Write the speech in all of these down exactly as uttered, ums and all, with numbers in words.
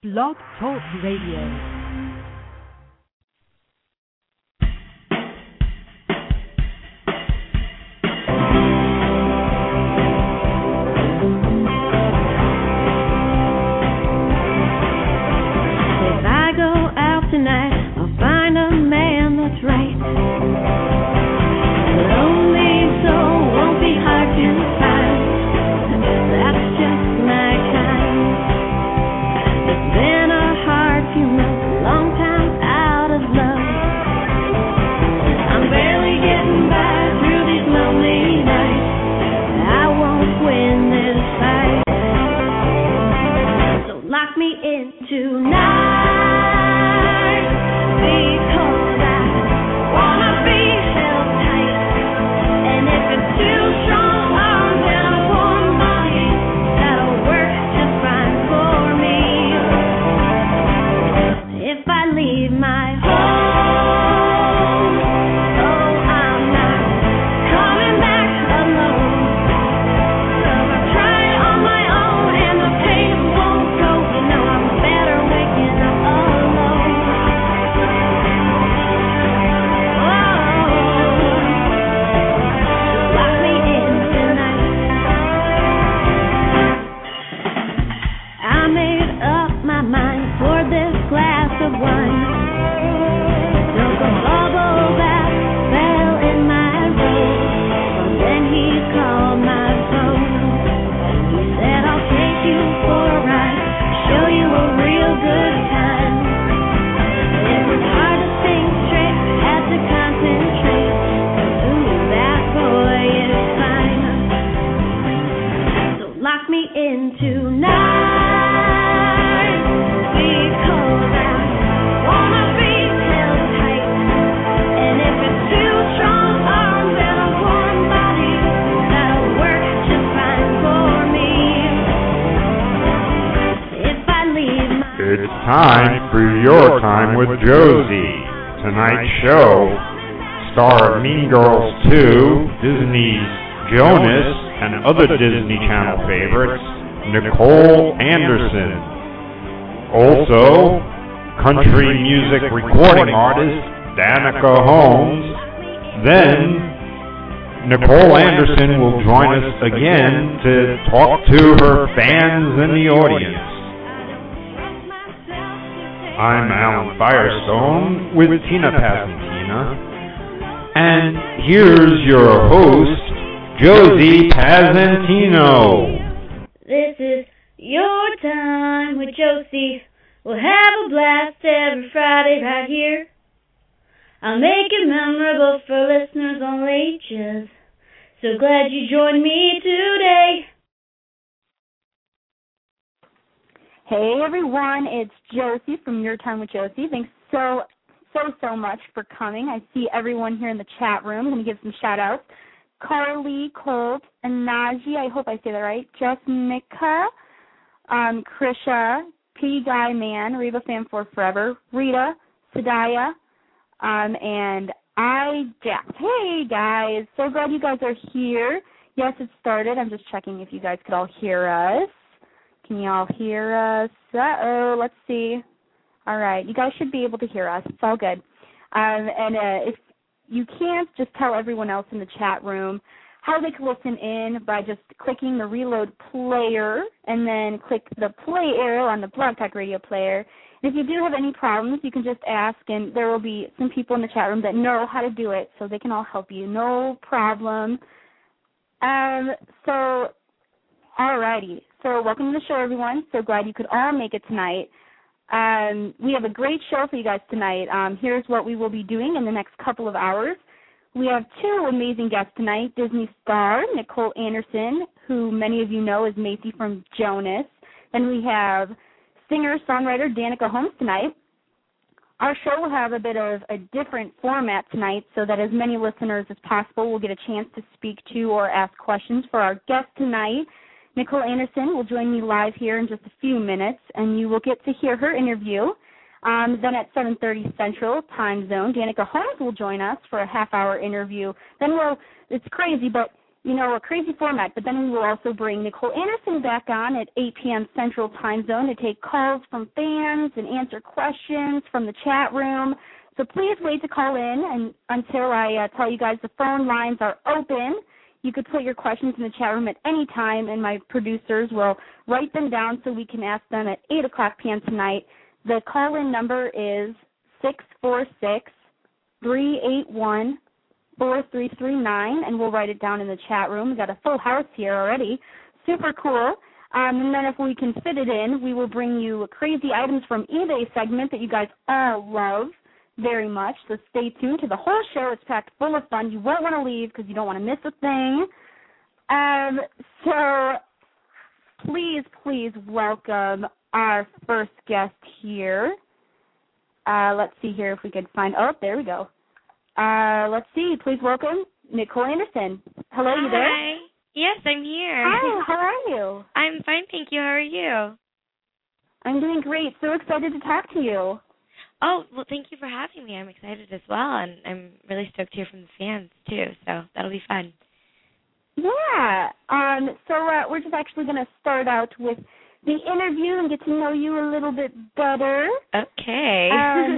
Blog Talk Radio. Time for Your Time with Josie. Tonight's show, star of Mean Girls two, Disney's Jonas, and other Disney Channel favorites, Nicole Anderson. Also, country music recording artist, Danica Holmes. Then, Nicole Anderson will join us again to talk to her fans in the audience. I'm Alan Firestone with Tina Pasantina, and here's your host, Josie Pasantino. This is Your Time with Josie. We'll have a blast every Friday right here. I'll make it memorable for listeners all ages. So glad you joined me today. Hey everyone, it's Josie from Your Time with Josie. Thanks so, so, so much for coming. I see everyone here in the chat room. I'm going to give some shout-outs. Carly, Colt, and Najee, I hope I say that right. Jessmika, um, Krisha, P. Guy Man, Reba Fan for Forever, Rita, Sadaya, um, and I, Jack. Hey guys, so glad you guys are here. Yes, it started. I'm just checking if you guys could all hear us. Can y'all hear us? Uh-oh, let's see. All right, you guys should be able to hear us. It's all good. Um, and uh, if you can't, just tell everyone else in the chat room how they can listen in by just clicking the reload player and then click the play arrow on the Blog Talk Radio player. And if you do have any problems, you can just ask, and there will be some people in the chat room that know how to do it, so they can all help you. No problem. Um, so, all righty. So welcome to the show, everyone. So glad you could all make it tonight. Um, we have a great show for you guys tonight. Um, here's what we will be doing in the next couple of hours. We have two amazing guests tonight, Disney star Nicole Anderson, who many of you know is Macy from Jonas. Then we have singer-songwriter Danica Holmes tonight. Our show will have a bit of a different format tonight so that as many listeners as possible will get a chance to speak to or ask questions for our guest tonight. Nicole Anderson will join me live here in just a few minutes, and you will get to hear her interview. Um, then at seven thirty Central Time Zone, Danica Holmes will join us for a half-hour interview. Then we'll, it's crazy, but you know, a crazy format, but then we will also bring Nicole Anderson back on at eight p.m. Central Time Zone to take calls from fans and answer questions from the chat room. So please wait to call in and until I uh, tell you guys the phone lines are open. You could put your questions in the chat room at any time, and my producers will write them down so we can ask them at eight o'clock p.m. tonight. The call-in number is six four six, three eight one, four three three nine, and we'll write it down in the chat room. We've got a full house here already. Super cool. Um, and then if we can fit it in, we will bring you a crazy items from eBay segment that you guys all love very much. So stay tuned to the whole show. It's packed full of fun. You won't want to leave because you don't want to miss a thing. Um, so please, please welcome our first guest here. Uh, let's see here if we can find, oh, there we go. Uh, let's see. Please welcome Nicole Anderson. Hello, Hi. You there? Hi. Yes, I'm here. Hi, how are you? I'm fine, thank you. How are you? I'm doing great. So excited to talk to you. Oh, well, thank you for having me. I'm excited as well, and I'm really stoked to hear from the fans, too, so that'll be fun. Yeah. Um, so uh, we're just actually going to start out with the interview and get to know you a little bit better. Okay. Um,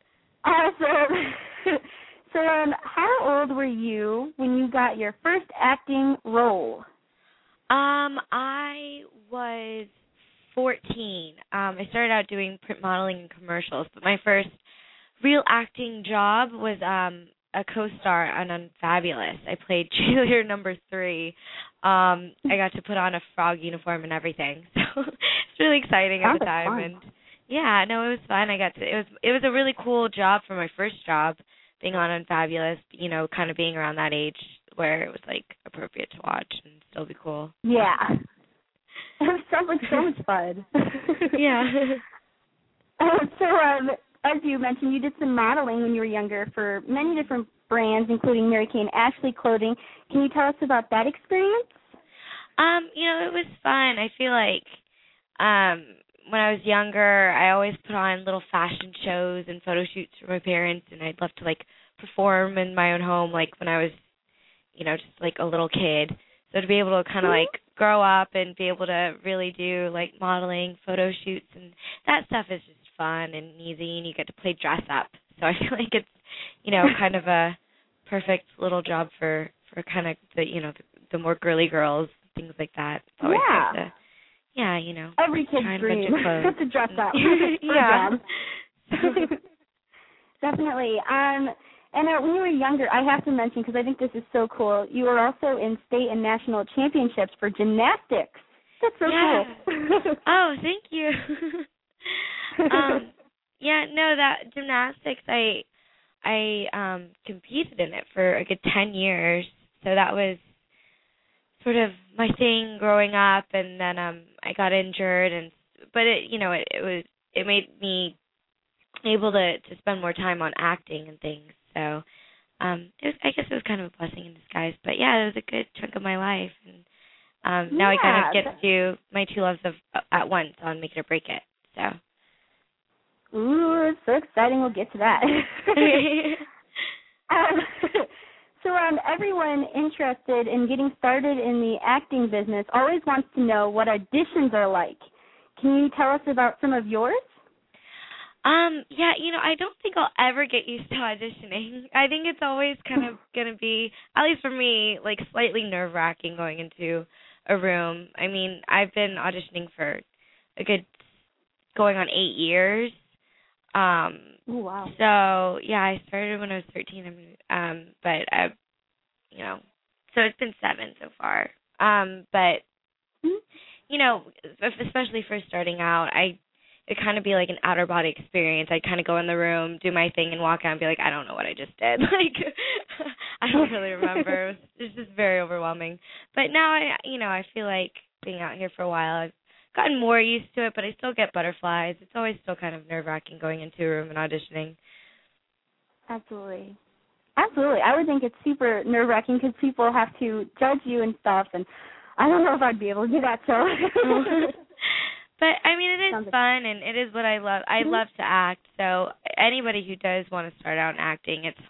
awesome. So um, how old were you when you got your first acting role? Um, I was fourteen. Um, I started out doing print modeling and commercials, but my first real acting job was um, a co-star on Unfabulous. I played cheerleader number three. Um, I got to put on a frog uniform and everything, so it's really exciting at Sounds the time. fun. And yeah, no, it was fun. I got to. It was it was a really cool job for my first job, being on Unfabulous. You know, kind of being around that age where it was like appropriate to watch and still be cool. Yeah. It sounds like so much fun. Yeah. Uh, so, um, as you mentioned, you did some modeling when you were younger for many different brands, including Mary Kay and Ashley Clothing. Can you tell us about that experience? Um, you know, it was fun. I feel like um, when I was younger, I always put on little fashion shows and photo shoots for my parents, and I'd love to, like, perform in my own home, like, when I was, you know, just, like, a little kid. So to be able to kind of, like, grow up and be able to really do, like, modeling, photo shoots, and that stuff is just fun and easy, and you get to play dress up. So I feel like it's, you know, kind of a perfect little job for, for kind of the, you know, the, the more girly girls, things like that. It's always Yeah. good to, yeah, you know. Every kid's dream to dress up. Yeah. Definitely. Um, and uh, when you were younger, I have to mention, because I think this is so cool, you were also in state and national championships for gymnastics. That's so yeah. cool. Oh, thank you. um, yeah, no, that gymnastics, I I um, competed in it for a good ten years, so that was sort of my thing growing up, and then um, I got injured, and but it, you know, it, it was it made me able to, to spend more time on acting and things. So um, it was, I guess it was kind of a blessing in disguise. But yeah, it was a good chunk of my life, and um, now yeah, I kind of get to do my two loves of at once on Make It or Break It. So. Ooh, it's so exciting. We'll get to that. um, so um, everyone interested in getting started in the acting business always wants to know what auditions are like. Can you tell us about some of yours? Um, yeah, you know, I don't think I'll ever get used to auditioning. I think it's always kind of going to be, at least for me, like slightly nerve-wracking going into a room. I mean, I've been auditioning for a good, going on eight years. Um, oh, wow. So, yeah, I started when I was thirteen, um, but, I, you know, so it's been seven so far. Um, but, mm-hmm. you know, especially for starting out, I it'd kind of be like an outer body experience. I'd kind of go in the room, do my thing, and walk out and be like, I don't know what I just did. Like, I don't really remember. It was, it was just very overwhelming. But now, I, you know, I feel like being out here for a while, I've gotten more used to it, but I still get butterflies. It's always still kind of nerve-wracking going into a room and auditioning. Absolutely. Absolutely. I would think it's super nerve-wracking because people have to judge you and stuff, and I don't know if I'd be able to do that, so... But, I mean, it is Sounds fun, and it is what I love. I mm-hmm. love to act, so anybody who does want to start out in acting, it's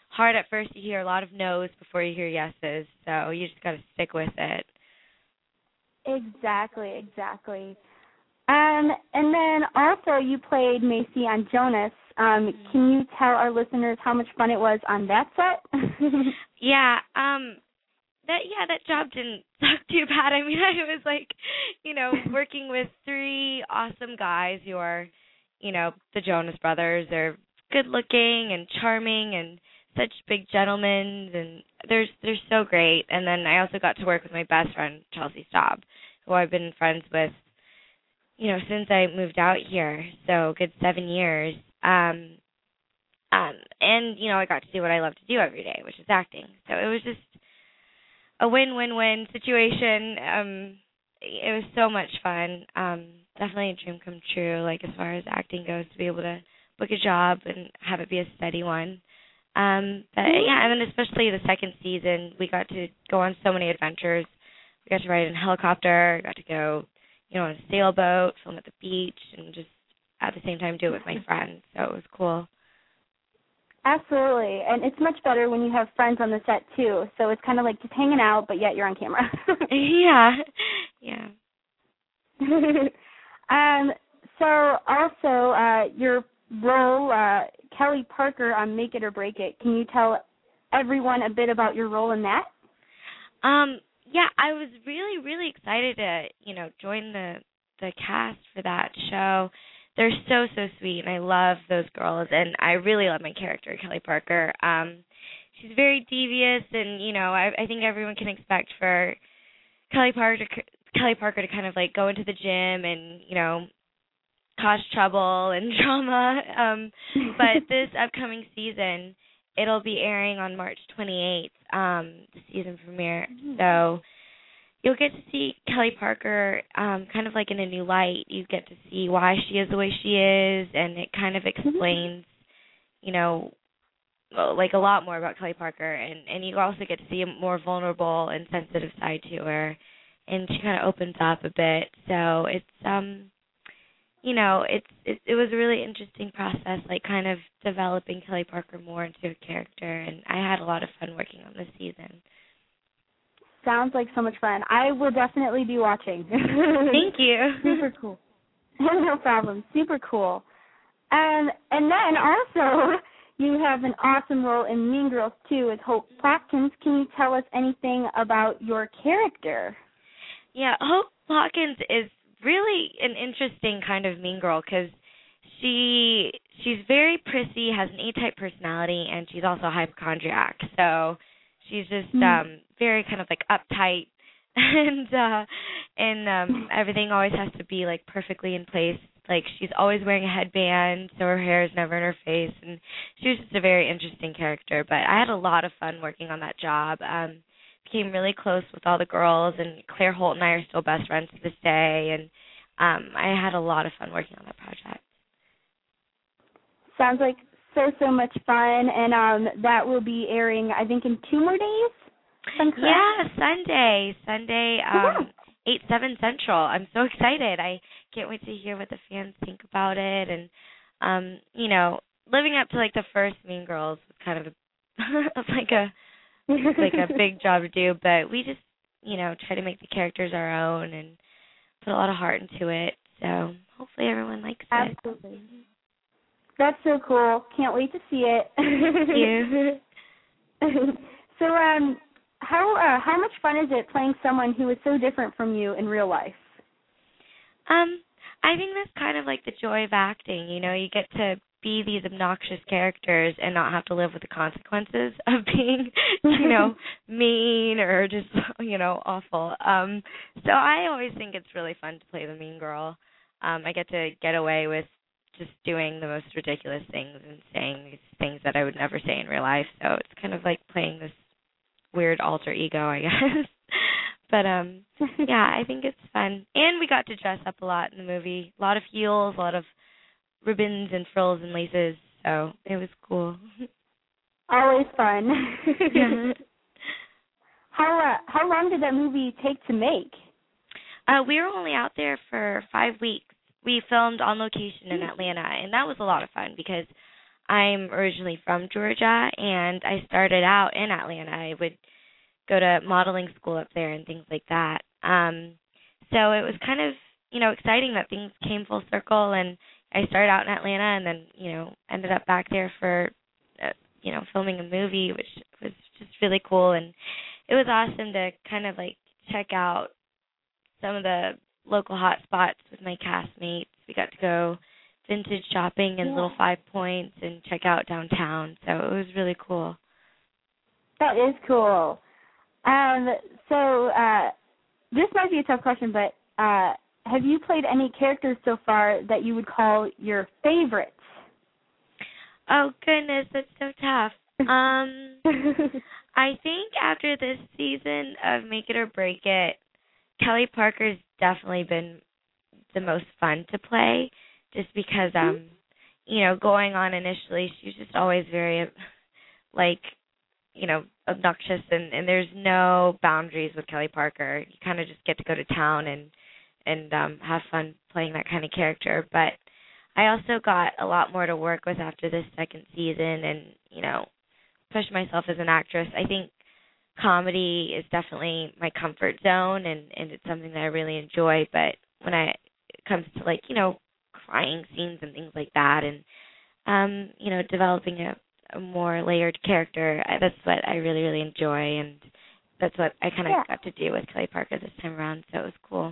hard at first. You hear a lot of no's before you hear yeses, so you just got to stick with it. Exactly, exactly. Um, and then also you played Macy on Jonas. Um, can you tell our listeners how much fun it was on that set? yeah, um, that yeah, that job didn't suck too bad. I mean, I was like, you know, working with three awesome guys who are, you know, the Jonas Brothers. They're good looking and charming and such big gentlemen, and they're they're so great. And then I also got to work with my best friend Chelsea Staub, who I've been friends with, you know, since I moved out here, so a good seven years. Um, um, and, you know, I got to do what I love to do every day, which is acting. So it was just a win-win-win situation. Um, it was so much fun. Um, definitely a dream come true, like, as far as acting goes, to be able to book a job and have it be a steady one. Um, but, yeah, and then especially the second season, we got to go on so many adventures. We got to ride in a helicopter, got to go, you know, on a sailboat, film at the beach, and just at the same time do it with my friends. So it was cool. Absolutely. And it's much better when you have friends on the set, too. So it's kind of like just hanging out, but yet you're on camera. yeah. Yeah. um, so also uh, your role, uh, Kelly Parker on Make It or Break It. Can you tell everyone a bit about your role in that? Um, yeah, I was really, really excited to, you know, join the the cast for that show. They're so, so sweet, and I love those girls, and I really love my character, Kelly Parker. Um, she's very devious, and, you know, I, I think everyone can expect for Kelly Parker, Kelly Parker to kind of, like, go into the gym and, you know, cause trouble and drama. Um, but this upcoming season, it'll be airing on March twenty-eighth, um, the season premiere. So you'll get to see Kelly Parker um, kind of like in a new light. You get to see why she is the way she is, and it kind of explains, you know, like a lot more about Kelly Parker. And, and you also get to see a more vulnerable and sensitive side to her, and she kind of opens up a bit. So it's, um, you know, it's it, it was a really interesting process, like kind of developing Kelly Parker more into a character, and I had a lot of fun working on this season. Sounds like so much fun. I will definitely be watching. Thank you. Super cool. No problem. Super cool. Um, and then also, you have an awesome role in Mean Girls two as Hope Hawkins. Can you tell us anything about your character? Yeah, Hope Hawkins is really an interesting kind of mean girl because she she's very prissy, has an A-type personality, and she's also a hypochondriac. So she's just um, very kind of like uptight, and uh, and um, everything always has to be like perfectly in place. Like she's always wearing a headband, so her hair is never in her face, and she was just a very interesting character. But I had a lot of fun working on that job. Um, became really close with all the girls, and Claire Holt and I are still best friends to this day, and um, I had a lot of fun working on that project. Sounds like so, so much fun, and um, that will be airing, I think, in two more days? Yeah, Sunday, Sunday, um, eight, seven Central. I'm so excited. I can't wait to hear what the fans think about it, and, um, you know, living up to, like, the first Mean Girls was kind of a, like a, like a big job to do, but we just, you know, try to make the characters our own and put a lot of heart into it. So hopefully everyone likes it. Absolutely. That's so cool. Can't wait to see it. Thank you. So, um, how uh, how much fun is it playing someone who is so different from you in real life? Um, I think that's kind of like the joy of acting. You know, you get to be these obnoxious characters and not have to live with the consequences of being, you know, mean or just, you know, awful. Um, so I always think it's really fun to play the mean girl. Um, I get to get away with just doing the most ridiculous things and saying these things that I would never say in real life. So it's kind of like playing this weird alter ego, I guess. But, um, yeah, I think it's fun. And we got to dress up a lot in the movie. A lot of heels, a lot of ribbons and frills and laces, so it was cool. Always fun. Yeah. How uh, how long did that movie take to make? Uh, we were only out there for five weeks. We filmed on location in Atlanta, and that was a lot of fun because I'm originally from Georgia, and I started out in Atlanta. I would go to modeling school up there and things like that. Um, so it was kind of, you know, exciting that things came full circle, and I started out in Atlanta and then, you know, ended up back there for, uh, you know, filming a movie, which was just really cool. And it was awesome to kind of, like, check out some of the local hot spots with my castmates. We got to go vintage shopping in yeah. Little Five Points and check out downtown. So it was really cool. That is cool. Um, so uh, this might be a tough question, but uh, have you played any characters so far that you would call your favorites? Oh, goodness, that's so tough. Um, I think after this season of Make It or Break It, Kelly Parker's definitely been the most fun to play, just because, um, you know, going on initially, she was just always very, like, you know, obnoxious, and, and there's no boundaries with Kelly Parker. You kind of just get to go to town and, and um, have fun playing that kind of character. But I also got a lot more to work with after this second season and, you know, push myself as an actress. I think comedy is definitely my comfort zone, and, and it's something that I really enjoy. But when I, it comes to, like, you know, crying scenes and things like that, and, um, you know, developing a, a more layered character, I, that's what I really, really enjoy. And that's what I kind of yeah. got to do with Kelly Parker this time around, so it was cool.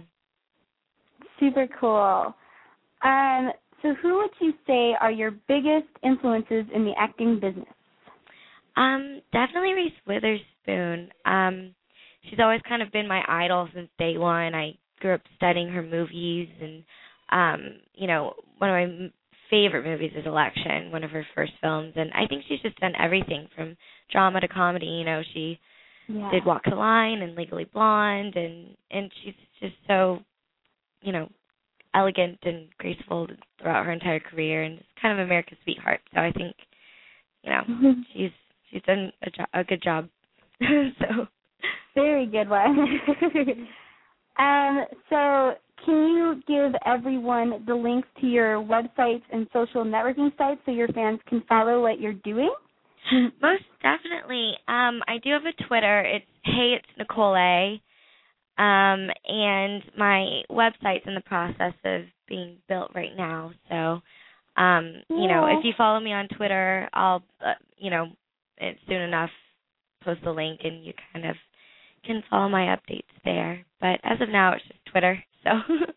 Super cool. Um, so who would you say are your biggest influences in the acting business? Um, definitely Reese Witherspoon. Um, she's always kind of been my idol since day one. I grew up studying her movies, and, um, you know, one of my m- favorite movies is Election, one of her first films, and I think she's just done everything from drama to comedy. You know, she yeah. did Walk the Line and Legally Blonde, and, and she's just so, you know, elegant and graceful throughout her entire career, and just kind of America's sweetheart. So I think, you know, Mm-hmm. she's she's done a, jo- a good job. So very good one. um, so can you give everyone the links to your websites and social networking sites so your fans can follow what you're doing? Most definitely. Um, I do have a Twitter. It's Hey, it's Nicole A. Um, and my website's in the process of being built right now. So, um, yeah. you know, if you follow me on Twitter, I'll, uh, you know, it's soon enough post the link, and you kind of can follow my updates there. But as of now, it's just Twitter. So.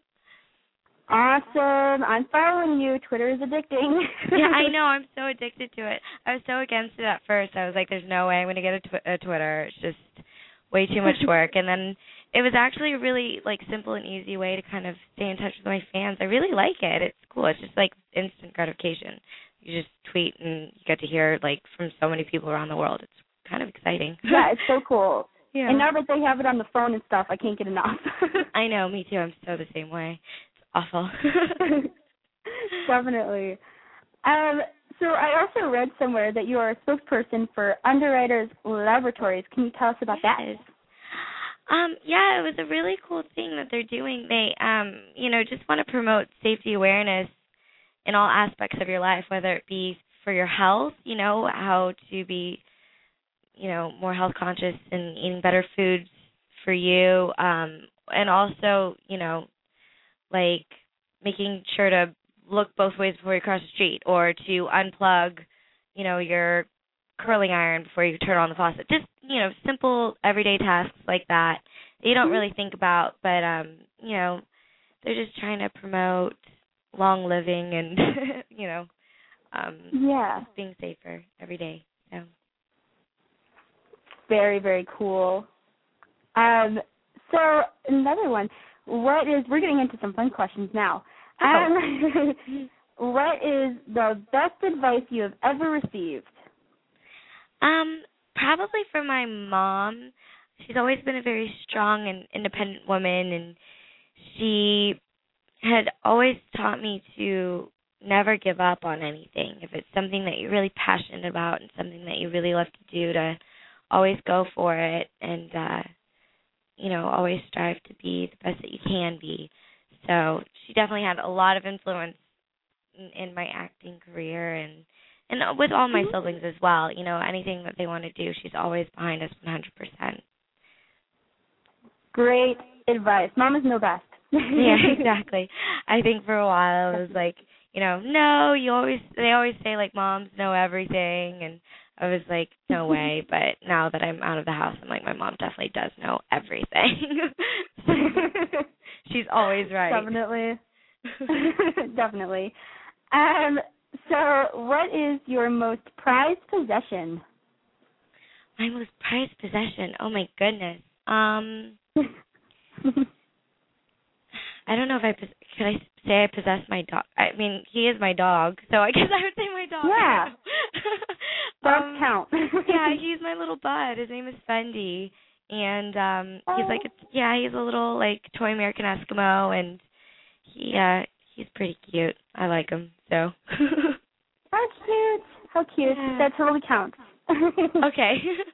Awesome. I'm following you. Twitter is addicting. Yeah, I know. I'm so addicted to it. I was so against it at first. I was like, there's no way I'm going to get a, tw- a Twitter. It's just way too much work. And then it was actually a really, like, simple and easy way to kind of stay in touch with my fans. I really like it. It's cool. It's just, like, instant gratification. You just tweet, and you get to hear, like, from so many people around the world. It's kind of exciting. Yeah, it's so cool. Yeah. And now that they have it on the phone and stuff, I can't get enough. I know. Me too. I'm so the same way. Awful. Definitely. Um, so I also read somewhere that you are a spokesperson for Underwriters Laboratories. Can you tell us about yes. that? Um, yeah, it was a really cool thing that they're doing. They, um, you know, just want to promote safety awareness in all aspects of your life, whether it be for your health, you know, how to be, you know, more health conscious and eating better foods for you, um, and also, you know, like making sure to look both ways before you cross the street, or to unplug, you know, your curling iron before you turn on the faucet. Just, you know, simple everyday tasks like that that you don't really think about, but, um, you know, they're just trying to promote long living and, you know, um, yeah. just being safer every day. So. Very, very cool. Um, so another one. What is, we're getting into some fun questions now. Um, what is the best advice you have ever received? Um, probably from my mom. She's always been a very strong and independent woman, and she had always taught me to never give up on anything. If it's something that you're really passionate about and something that you really love to do, to always go for it, and, uh, you know, always strive to be the best that you can be. So she definitely had a lot of influence in, in my acting career, and and with all my Mhm. siblings as well. You know, anything that they want to do, she's always behind us one hundred percent. Great advice. Mamas know best. Yeah, exactly. I think for a while it was like, you know, no, you always, they always say like moms know everything, and I was like, no way. But now that I'm out of the house, I'm like, my mom definitely does know everything. She's always right. Definitely. Definitely. Um, so what is your most prized possession? My most prized possession? Oh my goodness. Um, I don't know if I, pos- could I say I possess my dog? I mean, he is my dog, so I guess I would say my dog. Yeah. Dogs um, count. Yeah, he's my little bud. His name is Fendi, and um, oh. he's like, a, yeah, he's a little like toy American Eskimo, and he, uh, he's pretty cute. I like him, so. How cute. How cute. Yeah. That totally counts. Okay.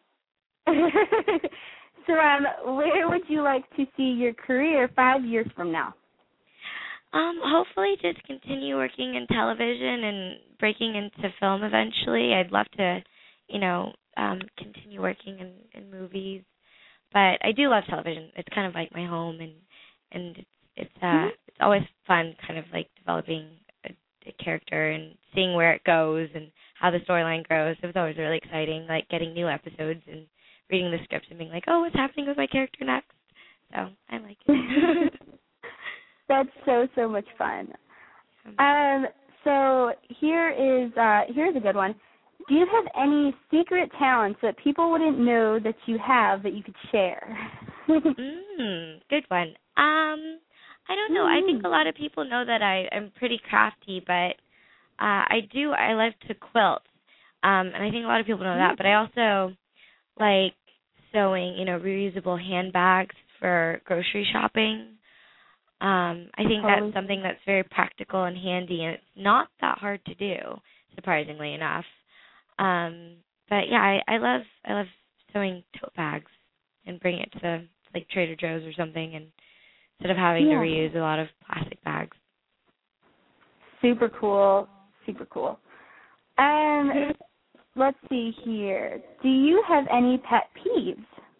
So, um, where would you like to see your career five years from now? Um, hopefully just continue working in television and breaking into film eventually. I'd love to, you know, um, continue working in, in movies. But I do love television. It's kind of like my home, and and it's it's uh mm-hmm. it's always fun kind of like developing a, a character and seeing where it goes and how the storyline grows. It was always really exciting, like getting new episodes and reading the script and being like, oh, what's happening with my character next? So I like it. That's so, so much fun. Um, so here is uh, here's a good one. Do you have any secret talents that people wouldn't know that you have that you could share? mm, good one. Um, I don't know. Mm. I think a lot of people know that I am pretty crafty, but uh, I do. I love to quilt, um, and I think a lot of people know that. But I also like sewing, you know, reusable handbags for grocery shopping. Um, I think totally. That's something that's very practical and handy, and it's not that hard to do, surprisingly enough. Um, but yeah, I, I love I love sewing tote bags and bringing it to like Trader Joe's or something, and instead of having yeah. to reuse a lot of plastic bags. Super cool, super cool. Um, let's see here. Do you have any pet peeves?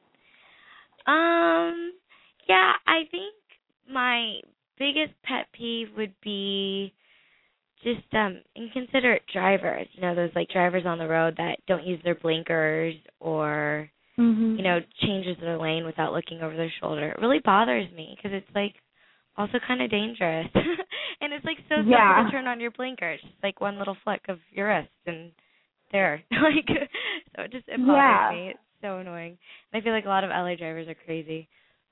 Um, yeah, I think my biggest pet peeve would be just um inconsiderate drivers. You know, those like drivers on the road that don't use their blinkers or mm-hmm. you know, changes their lane without looking over their shoulder. It really bothers me because it's like also kind of dangerous. And it's like so yeah. simple to turn on your blinkers, just like one little flick of your wrist and there. Like so it just it bothers yeah. me. It's so annoying. And I feel like a lot of L A drivers are crazy.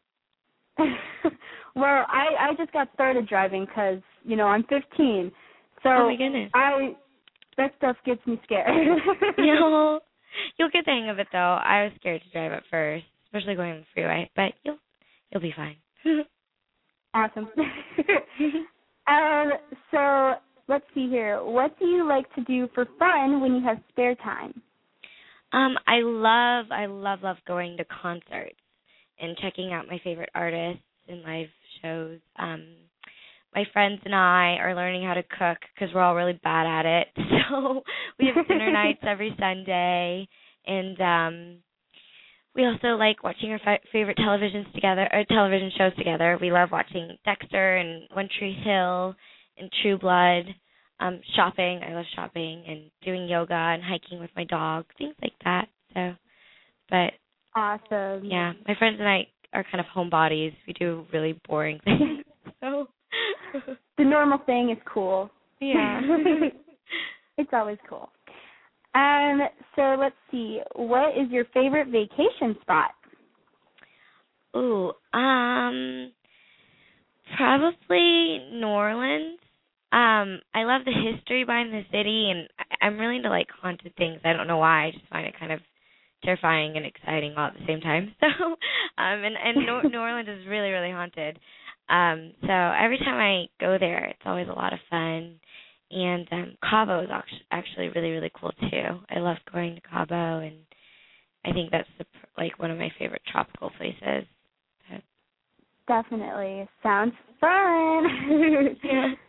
Well, I I just got started driving because you know I'm fifteen, so oh my goodness. I that stuff gets me scared. You know, you'll get the hang of it though. I was scared to drive at first, especially going on the freeway, but you'll you'll be fine. Awesome. um, so let's see here. What do you like to do for fun when you have spare time? Um, I love I love love going to concerts and checking out my favorite artists and live shows. Um, my friends and I are learning how to cook because we're all really bad at it. So we have dinner nights every Sunday, and um, we also like watching our fi- favorite televisions together, or television shows together. We love watching Dexter and One Tree Hill and True Blood. Um, shopping, I love shopping and doing yoga and hiking with my dog, things like that. So, but awesome. Yeah, my friends and I are kind of homebodies. We do really boring things. So the normal thing is cool. Yeah. It's always cool. Um, so let's see. What is your favorite vacation spot? Ooh, um, probably New Orleans. Um, I love the history behind the city, and I- I'm really into like haunted things. I don't know why. I just find it kind of terrifying and exciting all at the same time. So, um, and and New, New Orleans is really really haunted. Um, so every time I go there, it's always a lot of fun. And um, Cabo is actually really really cool too. I love going to Cabo, and I think that's the, like one of my favorite tropical places. Definitely sounds fun. Yeah.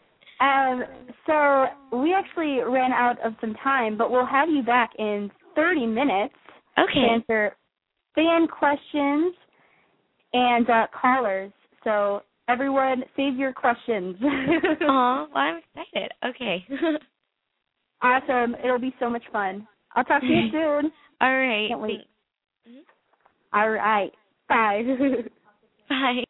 Um, so we actually ran out of some time, but we'll have you back in thirty minutes Okay. to answer fan questions and uh, callers. So everyone, save your questions. Aw, well, I'm excited. Okay. Awesome. It'll be so much fun. I'll talk to you soon. All right. Can't wait. Thanks. All right. Bye. Bye.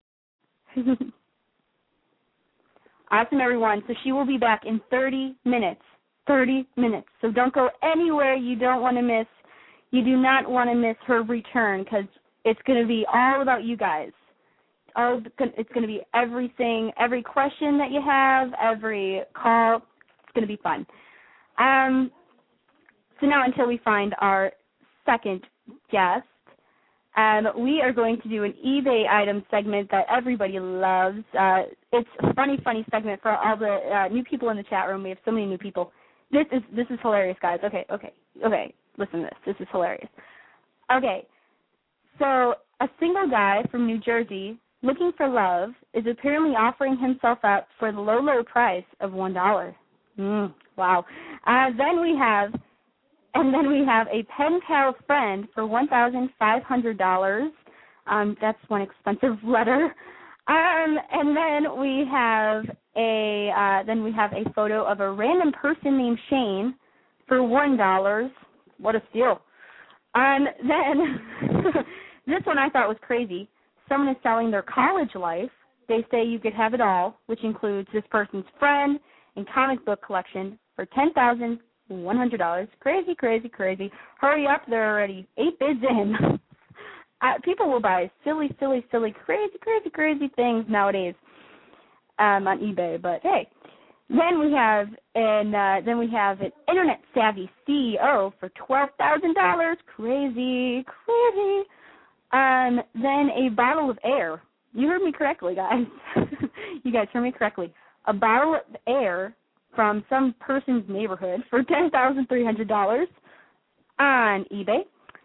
Awesome, everyone. So she will be back in thirty minutes. thirty minutes. So don't go anywhere you don't want to miss. You do not want to miss her return because it's going to be all about you guys. All, it's going to be everything, every question that you have, every call. It's going to be fun. Um. So now until we find our second guest, um, we are going to do an eBay item segment that everybody loves. Uh, it's a funny, funny segment for all the uh, new people in the chat room. We have so many new people. This is this is hilarious, guys. Okay, okay, okay. Listen to this. This is hilarious. Okay, so a single guy from New Jersey looking for love is apparently offering himself up for the low, low price of one dollar. Mm, wow. Uh, then we have... And then we have a pen pal friend for one thousand five hundred dollars. Um, that's one expensive letter. Um, and then we have a uh, then we have a photo of a random person named Shane for one dollar. What a steal! Um, then this one I thought was crazy. Someone is selling their college life. They say you could have it all, which includes this person's friend and comic book collection for ten thousand one hundred dollars. Crazy, crazy, crazy. Hurry up, they're already eight bids in. uh, people will buy silly, silly, silly, crazy, crazy, crazy things nowadays um, on eBay. But hey, then we have an uh, then we have an internet savvy C E O for twelve thousand dollars. Crazy, crazy. Um, then a bottle of air. You heard me correctly, guys. You guys heard me correctly. A bottle of air from some person's neighborhood for ten thousand three hundred dollars on eBay.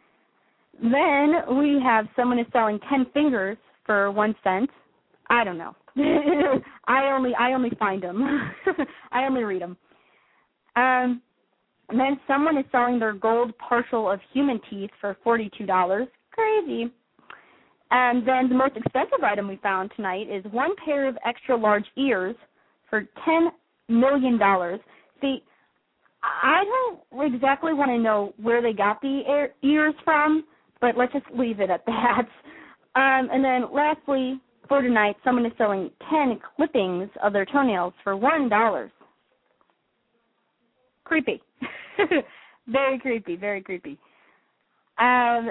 Then we have someone is selling ten fingers for one cent. I don't know. I only I only find them. I only read them. Um, and then someone is selling their gold partial of human teeth for forty-two dollars. Crazy. And then the most expensive item we found tonight is one pair of extra large ears for ten million dollars. See, I don't exactly want to know where they got the ear- ears from, but let's just leave it at that. Um, and then lastly, for tonight, someone is selling ten clippings of their toenails for one dollar. Creepy. Very creepy, very creepy. Um,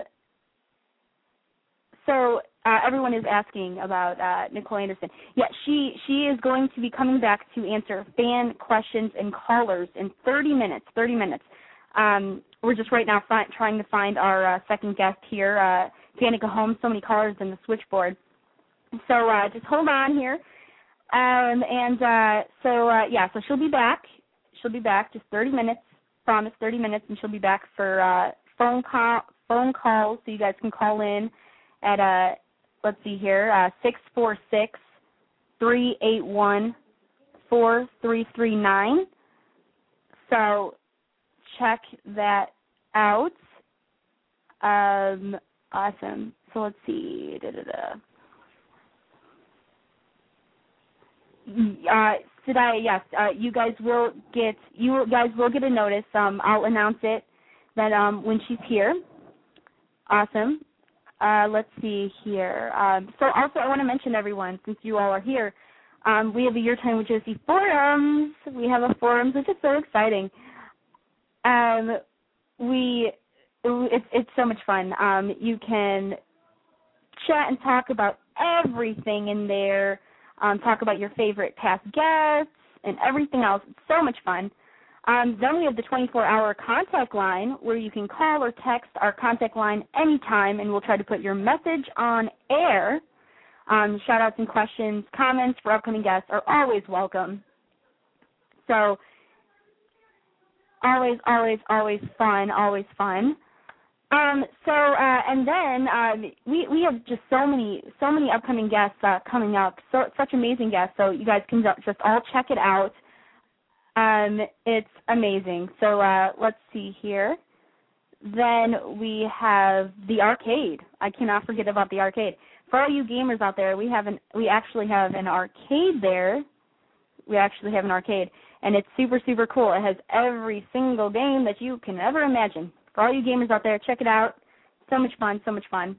so uh, everyone is asking about uh, Nicole Anderson. Yeah, she she is going to be coming back to answer fan questions and callers in thirty minutes. thirty minutes. Um, we're just right now fi- trying to find our uh, second guest here. Uh, Danica Holmes, so many callers in the switchboard. So uh, just hold on here. Um, and uh, so, uh, yeah, so she'll be back. She'll be back just thirty minutes, promise thirty minutes, and she'll be back for uh, phone call phone calls so you guys can call in at, uh, let's see here, uh, six four six, three eight one, four three three nine. So check that out. Um, awesome. So let's see. Da-da-da. Uh, did I? Yes. Uh, you guys will get. You guys will get a notice. Um, I'll announce it that um when she's here. Awesome. Uh, let's see here. Um, so also I want to mention everyone, since you all are here, um, we have a Your Time with Josie forums. We have a forums, which is so exciting. Um, we it's it's so much fun. Um, you can chat and talk about everything in there. Um, talk about your favorite past guests and everything else. It's so much fun. Um, then we have the twenty-four hour contact line where you can call or text our contact line anytime, and we'll try to put your message on air. Um, shout-outs and questions, comments for upcoming guests are always welcome. So always, always, always fun, always fun. Um, so, uh, and then um, we we have just so many so many upcoming guests uh, coming up. So such amazing guests. So you guys can just all check it out. Um, it's amazing. So uh, let's see here. Then we have the arcade. I cannot forget about the arcade. For all you gamers out there, we have an we actually have an arcade there. We actually have an arcade, and it's super super cool. It has every single game that you can ever imagine. For all you gamers out there, check it out. So much fun, so much fun.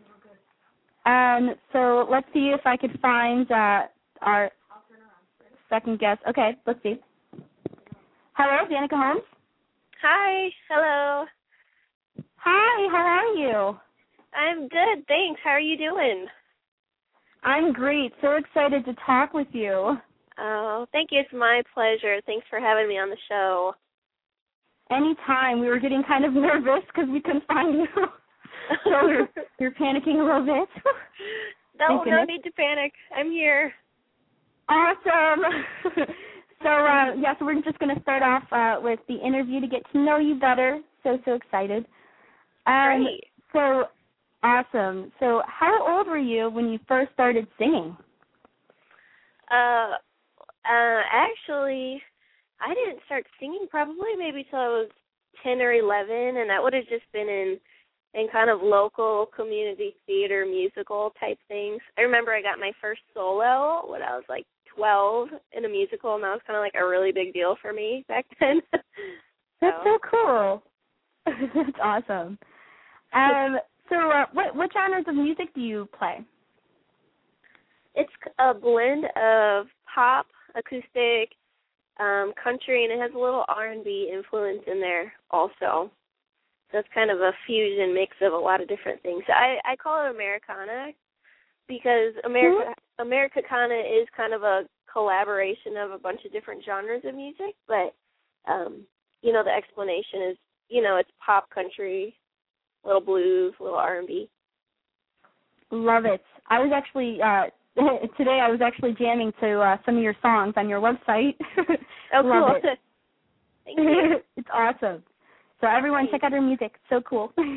Um, so let's see if I could find uh, our second guest. Okay, let's see. Hello, Danica Holmes. Hi, hello. Hi, how are you? I'm good, thanks. How are you doing? I'm great. So excited to talk with you. Oh, thank you. It's my pleasure. Thanks for having me on the show. Anytime. We were getting kind of nervous because we couldn't find you. So you're, you're panicking a little bit. No, no need to panic. I'm here. Awesome. So, uh, yeah, so we're just going to start off uh, with the interview to get to know you better. So, so excited. Um, Great. So, awesome. So how old were you when you first started singing? Uh, uh, actually, I didn't start singing probably maybe till I was ten or eleven, and that would have just been in in kind of local community theater musical type things. I remember I got my first solo when I was like twelve in a musical, and that was kind of like a really big deal for me back then. That's so cool. That's awesome. Um, so uh, what what genres of music do you play? It's a blend of pop, acoustic, um, country, and it has a little R and B influence in there also. So it's kind of a fusion mix of a lot of different things. I, I call it Americana because America mm-hmm. Americana is kind of a collaboration of a bunch of different genres of music, but, um, you know, the explanation is, you know, it's pop, country, little blues, little R and B. Love it. I was actually, uh, today I was actually jamming to uh, some of your songs on your website. Oh, Love cool. it. Thank you. It's awesome. So everyone check out her music. So cool. uh,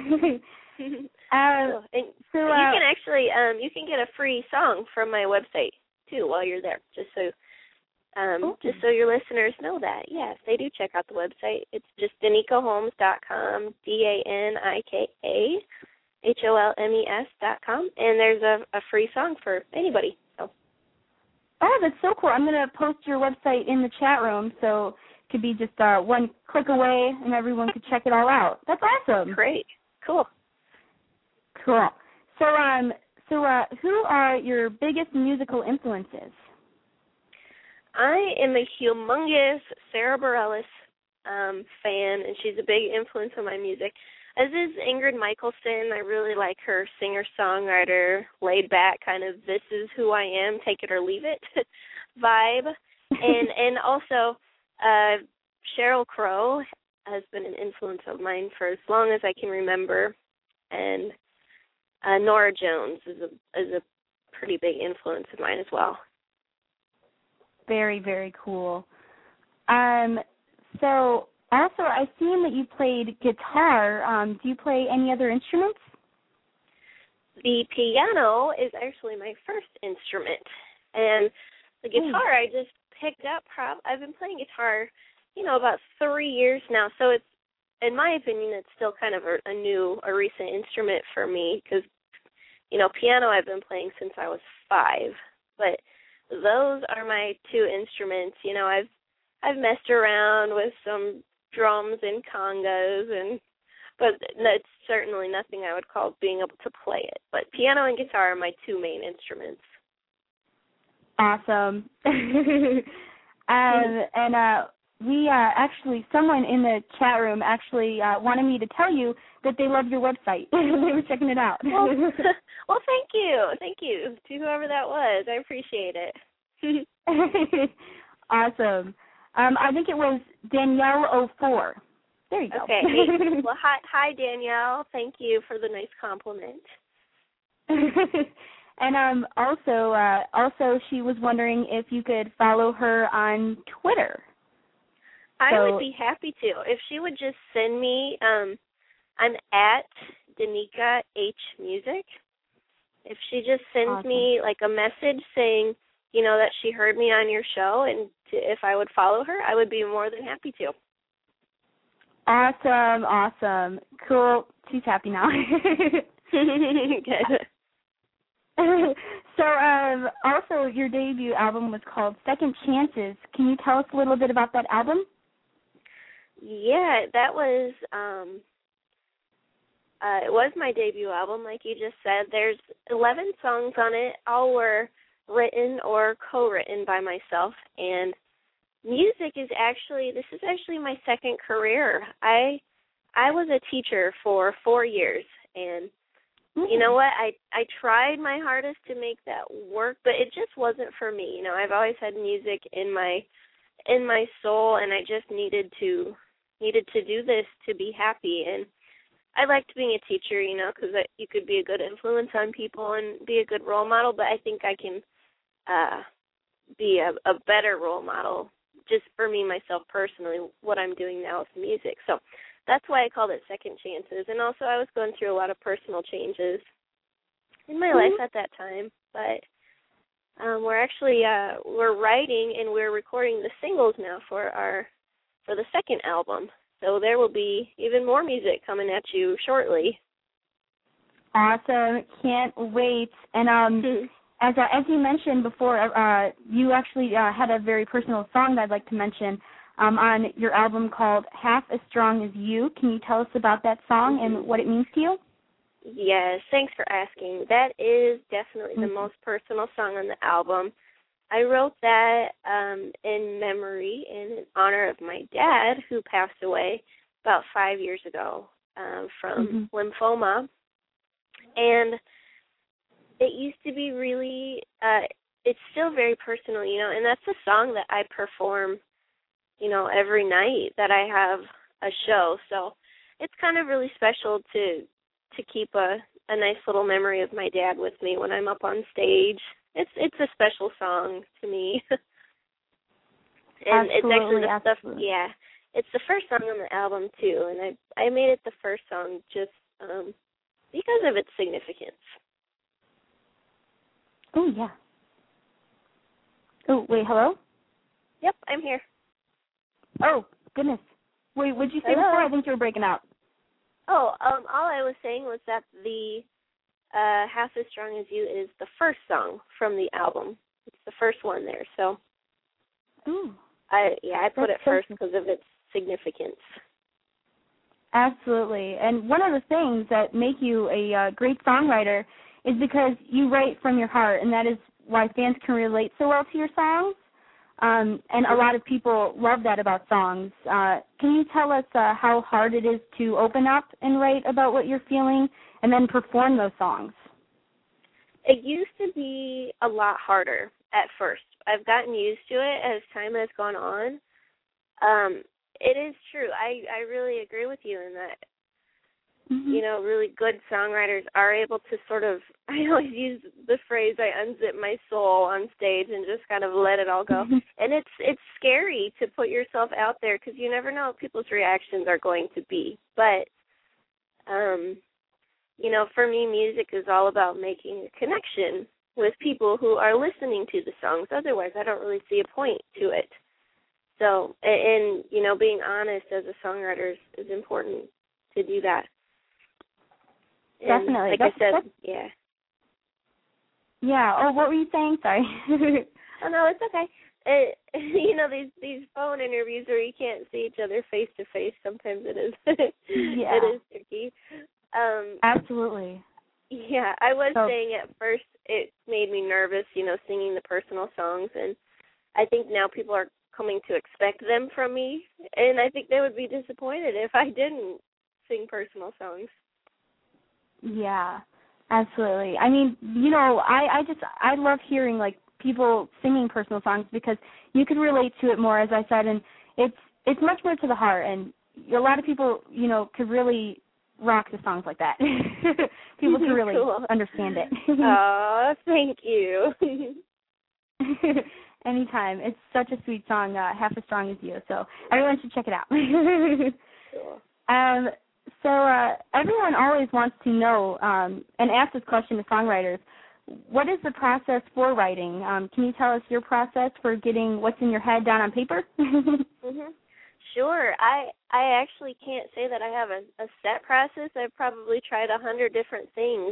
and so, uh, you can actually, um, you can get a free song from my website, too, while you're there, just so um, oh. just so your listeners know that. Yes, they do check out the website. It's just danica holmes dot com, D A N I K A H O L M E S dot com, and there's a, a free song for anybody. So. Oh, that's so cool. I'm going to post your website in the chat room, so it could be just uh, one click away and everyone could check it all out. That's awesome. Great. Cool. Cool. So, um, so uh, who are your biggest musical influences? I am a humongous Sarah Bareilles um, fan, and she's a big influence on my music. As is Ingrid Michaelson. I really like her singer-songwriter, laid-back kind of "this is who I am, take it or leave it" vibe. And and also uh, Sheryl Crow has been an influence of mine for as long as I can remember. And uh, Nora Jones is a is a pretty big influence of mine as well. Very, very cool. Um, so also I've seen that you played guitar. Um, do you play any other instruments? The piano is actually my first instrument, and the guitar I just picked up. Prob- I've been playing guitar, you know, about three years now. So it's, in my opinion, it's still kind of a, a new, a recent instrument for me because, you know, piano I've been playing since I was five, but those are my two instruments. You know, I've I've messed around with some drums and congas, and but it's certainly nothing I would call being able to play it. But piano and guitar are my two main instruments. Awesome. um, and uh, we uh, actually, someone in the chat room actually uh, wanted me to tell you that they love your website. They were checking it out. Well, well, thank you. Thank you to whoever that was. I appreciate it. Awesome. Um, I think it was Danielle oh four. There you go. Okay. Well, hi, hi, Danielle. Thank you for the nice compliment. And um, also, uh, also, she was wondering if you could follow her on Twitter. I so, would be happy to. If she would just send me, um, I'm at Danica H Music. If she just sends Awesome. me like a message saying, you know, that she heard me on your show and to, if I would follow her, I would be more than happy to. Awesome, awesome. Cool. She's happy now. Good. So, um, also, your debut album was called Second Chances. Can you tell us a little bit about that album? Yeah, that was um, uh, it was my debut album, like you just said. There's eleven songs on it. All were written or co-written by myself. And music is actually, this is actually my second career. I I was a teacher for four years, and you know what? I I tried my hardest to make that work, but it just wasn't for me. You know, I've always had music in my in my soul, and I just needed to needed to do this to be happy. And I liked being a teacher, you know, because you could be a good influence on people and be a good role model. But I think I can uh, be a, a better role model just for me myself personally. What I'm doing now with music, so. That's why I called it Second Chances. And also I was going through a lot of personal changes in my mm-hmm. life at that time. But um, we're actually uh, we're writing and we're recording the singles now for our for the second album. So there will be even more music coming at you shortly. Awesome. Can't wait. And um, mm-hmm. as uh, as you mentioned before, uh, you actually uh, had a very personal song that I'd like to mention. Um, on your album called Half as Strong as You. Can you tell us about that song and what it means to you? Yes, thanks for asking. That is definitely mm-hmm. the most personal song on the album. I wrote that um, in memory, in honor of my dad, who passed away about five years ago um, from mm-hmm. lymphoma. And it used to be really, uh, it's still very personal, you know, and that's a song that I perform you know, every night that I have a show. So it's kind of really special to to keep a, a nice little memory of my dad with me when I'm up on stage. It's it's a special song to me. and absolutely, it's actually the absolutely. stuff yeah. It's the first song on the album too, and I I made it the first song just um because of its significance. Oh yeah. Oh wait, hello? Yep, I'm here. Oh, goodness. Wait, what did you say Hello? before? I think you were breaking out. Oh, um, all I was saying was that the uh, Half as Strong as You is the first song from the album. It's the first one there, so Ooh, I yeah, I put that's it first because of its significance. Absolutely. And one of the things that make you a uh, great songwriter is because you write from your heart, and that is why fans can relate so well to your songs. Um, and a lot of people love that about songs. Uh, can you tell us uh, how hard it is to open up and write about what you're feeling and then perform those songs? It used to be a lot harder at first. I've gotten used to it as time has gone on. Um, it is true. I, I really agree with you in that, mm-hmm. you know, really good songwriters are able to sort of, I always use the phrase, I unzip my soul on stage and just kind of let it all go. Mm-hmm. And it's it's scary to put yourself out there because you never know what people's reactions are going to be. But, um, you know, for me, music is all about making a connection with people who are listening to the songs. Otherwise, I don't really see a point to it. So, and, and you know, being honest as a songwriter is, is important to do that. And definitely. Like that's, I said, that's, yeah. Yeah. Oh, what were you saying? Sorry. Oh, no, it's okay. It, you know, these these phone interviews where you can't see each other face to face, sometimes it is yeah. it is tricky. Um, Absolutely. Yeah, I was so, saying at first it made me nervous, you know, singing the personal songs, and I think now people are coming to expect them from me, and I think they would be disappointed if I didn't sing personal songs. Yeah, absolutely. I mean, you know, I, I just, I love hearing, like, people singing personal songs because you can relate to it more, as I said, and it's it's much more to the heart, and a lot of people, you know, could really rock the songs like that. People can really cool. understand it. Oh, thank you. Anytime. It's such a sweet song, uh, Half as Strong as You, so everyone should check it out. Cool. Um, so uh, everyone always wants to know um, and ask this question to songwriters. What is the process for writing? Um, can you tell us your process for getting what's in your head down on paper? mhm. Sure. I I actually can't say that I have a, a set process. I've probably tried a hundred different things.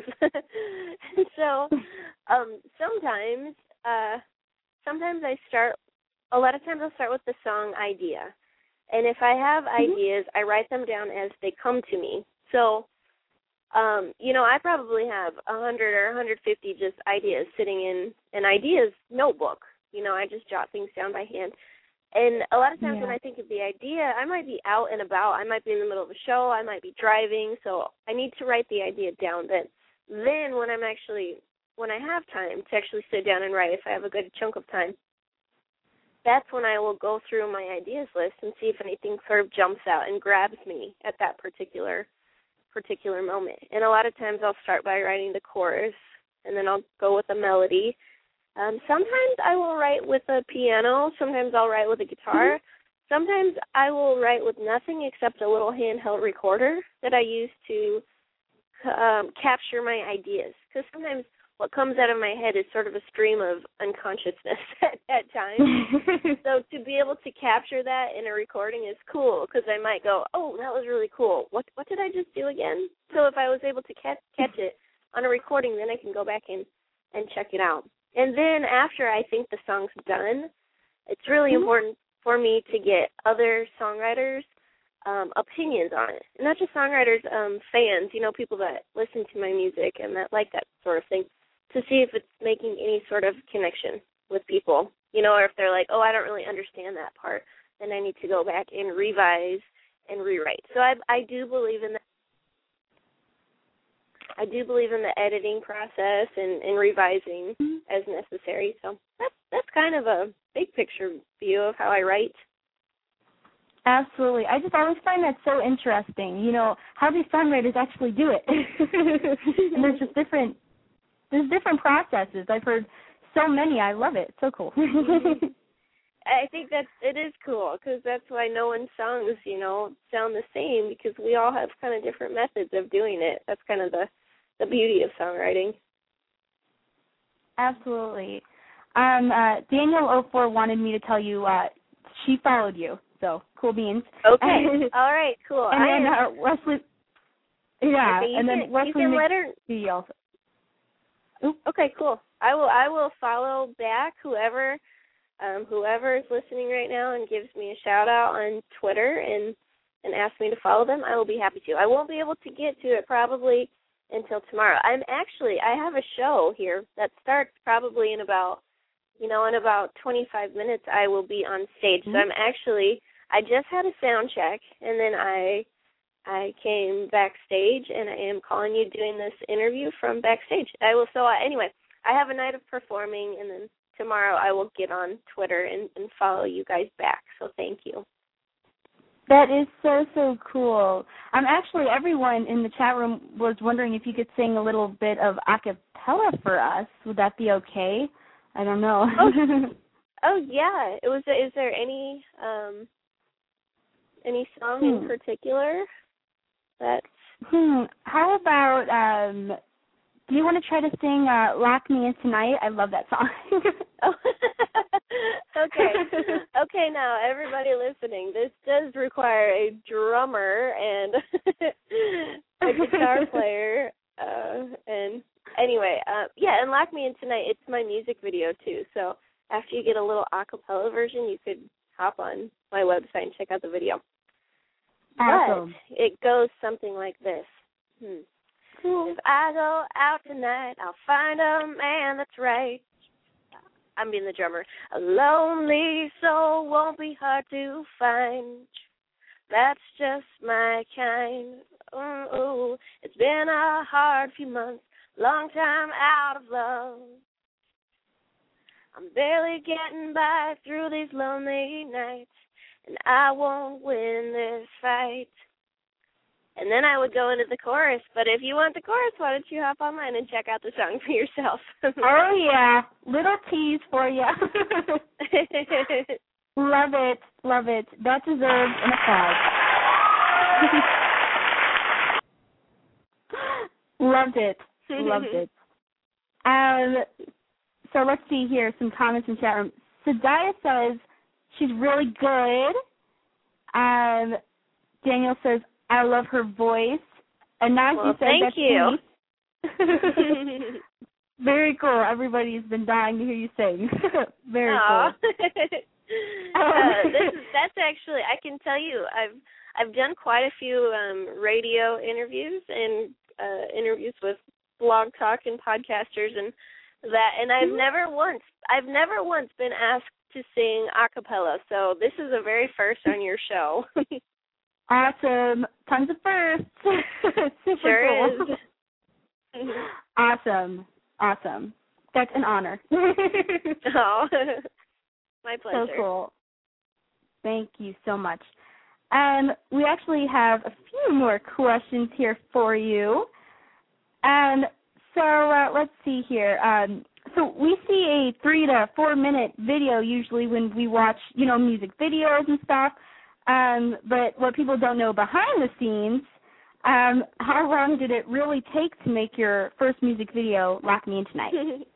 so um, sometimes uh, sometimes I start. A lot of times I'll start with the song idea, and if I have mm-hmm. ideas, I write them down as they come to me. So. Um, you know, I probably have a hundred or a hundred fifty just ideas sitting in an ideas notebook. You know, I just jot things down by hand. And a lot of times yeah. when I think of the idea, I might be out and about. I might be in the middle of a show. I might be driving. So I need to write the idea down then. Then when I'm actually, when I have time to actually sit down and write, if I have a good chunk of time, that's when I will go through my ideas list and see if anything sort of jumps out and grabs me at that particular particular moment. And a lot of times I'll start by writing the chorus, and then I'll go with a melody. Um, sometimes I will write with a piano. Sometimes I'll write with a guitar. Mm-hmm. Sometimes I will write with nothing except a little handheld recorder that I use to um, capture my ideas. Because sometimes what comes out of my head is sort of a stream of unconsciousness at, at times. So to be able to capture that in a recording is cool, because I might go, oh, that was really cool. What what did I just do again? So if I was able to catch, catch it on a recording, then I can go back and, and check it out. And then after I think the song's done, it's really mm-hmm. important for me to get other songwriters' um, opinions on it. And not just songwriters, um, fans, you know, people that listen to my music and that like that sort of thing, to see if it's making any sort of connection with people, you know, or if they're like, oh, I don't really understand that part, then I need to go back and revise and rewrite. So I, I do believe in that. I do believe in the editing process and, and revising mm-hmm. as necessary. So that's that's kind of a big picture view of how I write. Absolutely. I just always find that so interesting, you know, how these songwriters actually do it. And there's just different There's different processes. I've heard so many. I love it. So cool. I think that's it is cool, because that's why no one's songs, you know, sound the same, because we all have kind of different methods of doing it. That's kind of the, the beauty of songwriting. Absolutely. Um, uh, Daniel oh four wanted me to tell you uh, she followed you, so cool beans. Okay. All right, cool. And I then am... uh, Wesley. Yeah, okay, and can, then Wesley you can let her... also. Oop. Okay, cool. I will I will follow back whoever um, whoever is listening right now and gives me a shout out on Twitter and and asks me to follow them. I will be happy to. I won't be able to get to it probably until tomorrow. I'm actually I have a show here that starts probably in about you know in about twenty-five minutes. I will be on stage. Mm-hmm. So I'm actually I just had a sound check, and then I. I came backstage, and I am calling you doing this interview from backstage. I will. So uh, anyway, I have a night of performing, and then tomorrow I will get on Twitter and, and follow you guys back. So thank you. That is so, so cool. Um, actually, everyone in the chat room was wondering if you could sing a little bit of a cappella for us. Would that be okay? I don't know. oh, oh yeah. It was. Is there any um, any song hmm. in particular? That's... Hmm. How about, um, do you want to try to sing uh, Lock Me In Tonight? I love that song. oh. Okay. Okay, now, everybody listening, this does require a drummer and a guitar player. Uh, and anyway, uh, yeah, and Lock Me In Tonight, it's my music video, too. So after you get a little a cappella version, you could hop on my website and check out the video. Awesome. But it goes something like this. Hmm. Cool. If I go out tonight, I'll find a man that's right. I'm being the drummer. A lonely soul won't be hard to find. That's just my kind. Ooh, ooh. It's been a hard few months, long time out of love. I'm barely getting by through these lonely nights. And I won't win this fight. And then I would go into the chorus. But if you want the chorus, why don't you hop online and check out the song for yourself? Oh, yeah. Little tease for you. Love it. Love it. That deserves an applause. Loved it. Loved it. Um, so let's see here, some comments in the chat room. Sadaya says she's really good. Um, Daniel says, I love her voice. Anansi well, says, thank that's you. Very cool. Everybody's been dying to hear you sing. Very Aww. cool. uh, this is, that's actually, I can tell you, I've I've done quite a few um, radio interviews and uh, interviews with Blog Talk and podcasters and that, and I've mm-hmm. never once, I've never once been asked to sing a cappella. So this is a very first on your show. Awesome. Tons of firsts. Super sure cool. is. Awesome. Awesome. That's an honor. Oh, my pleasure. So cool. Thank you so much. Um, we actually have a few more questions here for you. Um, so uh, let's see here. Um, so we see a three to four minute video usually when we watch, you know, music videos and stuff. Um, but what people don't know behind the scenes, um, how long did it really take to make your first music video, Lock Me In Tonight?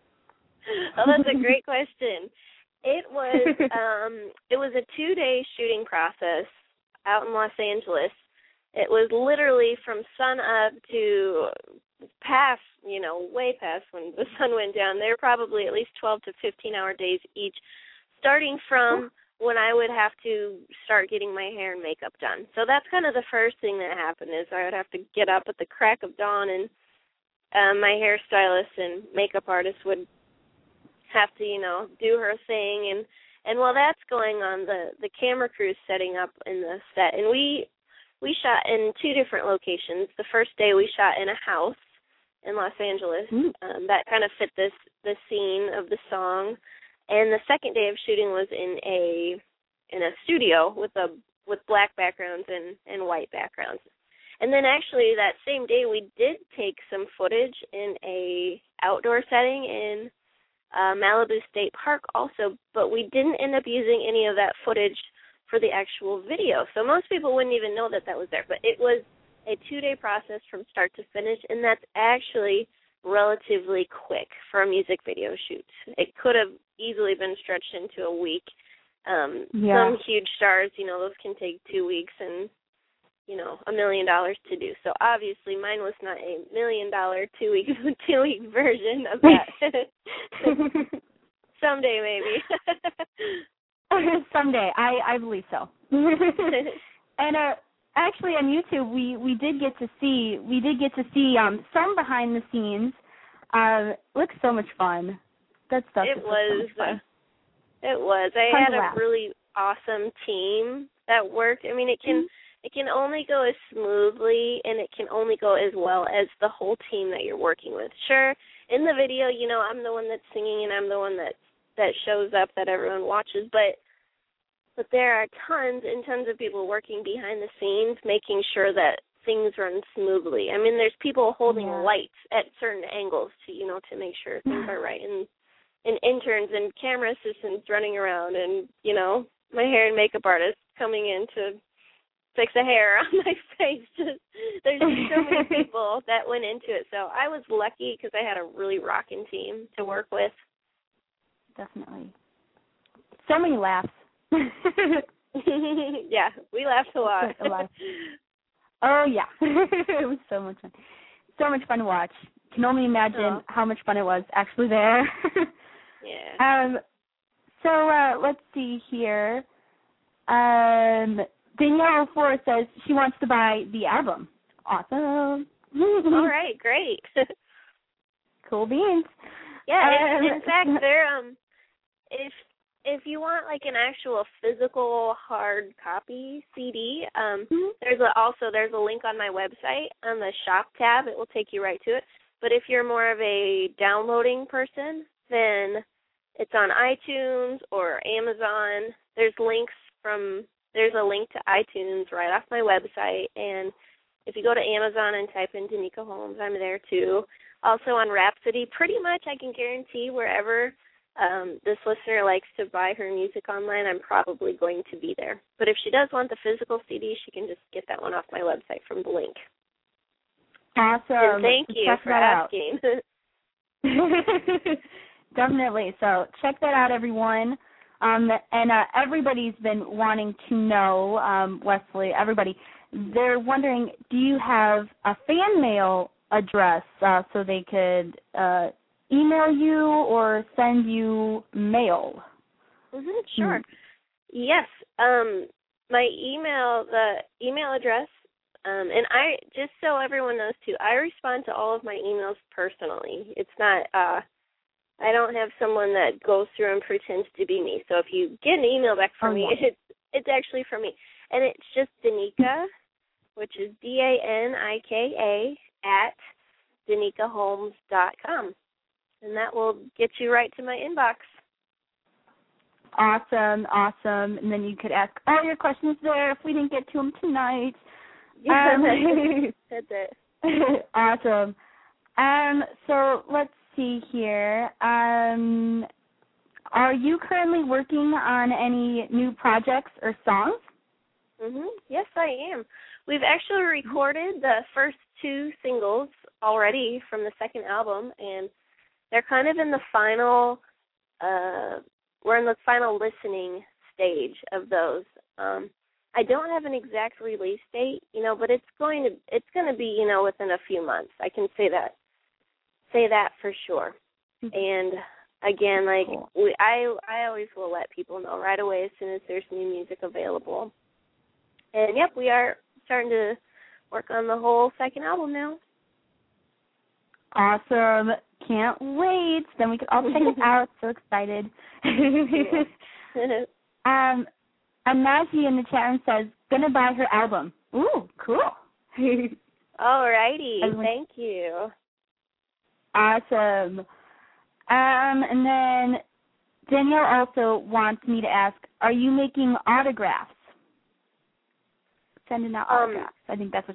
Oh, that's a great question. It was um, it was a two day shooting process out in Los Angeles. It was literally from sun up to past, you know, way past when the sun went down. They were probably at least twelve to fifteen hour days each, starting from when I would have to start getting my hair and makeup done. So that's kind of the first thing that happened is I would have to get up at the crack of dawn, and uh, my hairstylist and makeup artist would have to, you know, do her thing. And, and while that's going on, the, the camera crew's setting up in the set. And we we shot in two different locations. The first day we shot in a house in Los Angeles. Um, that kind of fit this the scene of the song. And the second day of shooting was in a in a studio with a with black backgrounds and, and white backgrounds. And then actually that same day we did take some footage in a outdoor setting in uh, Malibu State Park also, but we didn't end up using any of that footage for the actual video. So most people wouldn't even know that that was there. But it was a two-day process from start to finish, and that's actually relatively quick for a music video shoot. It could have easily been stretched into a week. Um, yeah. Some huge stars, you know, those can take two weeks and, you know, a million dollars to do. So obviously mine was not a million-dollar two-week two-week version of that. Someday maybe. Someday, I, I believe so. And uh, actually, on YouTube, we, we did get to see we did get to see um, some behind the scenes. Uh, looks so much fun. That stuff. It was. So much fun. It was. I Fun had to a laugh. really awesome team that worked. I mean, it can mm-hmm. it can only go as smoothly, and it can only go as well as the whole team that you're working with. Sure, in the video, you know, I'm the one that's singing, and I'm the one that that shows up that everyone watches, but. But there are tons and tons of people working behind the scenes, making sure that things run smoothly. I mean, there's people holding yeah. lights at certain angles to, you know, to make sure things are right, and and interns and camera assistants running around, and you know, my hair and makeup artist coming in to fix a hair on my face. Just there's so many people that went into it. So I was lucky because I had a really rocking team to work with. Definitely. So many laughs. Yeah, we laughed a lot. a lot. Oh, yeah. It was so much fun. So much fun to watch. Can only imagine oh. how much fun it was actually there. Yeah. Um. So uh, let's see here. Um, Danielle Forrest says she wants to buy the album. Awesome. All right, great. Cool beans. Yeah, um, in fact, they're um, if if you want like an actual physical hard copy C D, um, mm-hmm. there's a, also there's a link on my website on the shop tab. It will take you right to it. But if you're more of a downloading person, then it's on iTunes or Amazon. There's links from there's a link to iTunes right off my website, and if you go to Amazon and type in Danica Holmes, I'm there too. Also on Rhapsody, pretty much I can guarantee wherever um, this listener likes to buy her music online, I'm probably going to be there. But if she does want the physical C D, she can just get that one off my website from the link. Awesome. And thank you check for that asking. Out. Definitely. So check that out, everyone. Um, and uh, everybody's been wanting to know, um, Wesley, everybody, they're wondering, do you have a fan mail address uh, so they could uh, email you or send you mail? Mm-hmm, sure. Mm-hmm. Yes. Um, my email, the email address, um, and I, just so everyone knows too, I respond to all of my emails personally. It's not, uh, I don't have someone that goes through and pretends to be me. So if you get an email back from oh, me, yeah. it's it's actually from me. And it's just Danika, which is D A N I K A, at danika holmes dot com. And that will get you right to my inbox. Awesome, awesome. And then you could ask all your questions there if we didn't get to them tonight. Yeah, um, that's it. Awesome. Um, so let's see here. Um, are you currently working on any new projects or songs? Mhm. Yes, I am. We've actually recorded the first two singles already from the second album, and they're kind of in the final. Uh, we're in the final listening stage of those. Um, I don't have an exact release date, you know, but it's going to it's going to be, you know, within a few months. I can say that. Say that for sure. And again, like cool. we, I, I always will let people know right away as soon as there's new music available. And yep, we are starting to work on the whole second album now. Awesome! Can't wait. Then we can all check it out. So excited. um, Amaji in the chat room says gonna buy her album. Ooh, cool. Alrighty, Everyone... thank you. Awesome. Um, and then Danielle also wants me to ask, are you making autographs? Sending out Um, autographs. I think that's what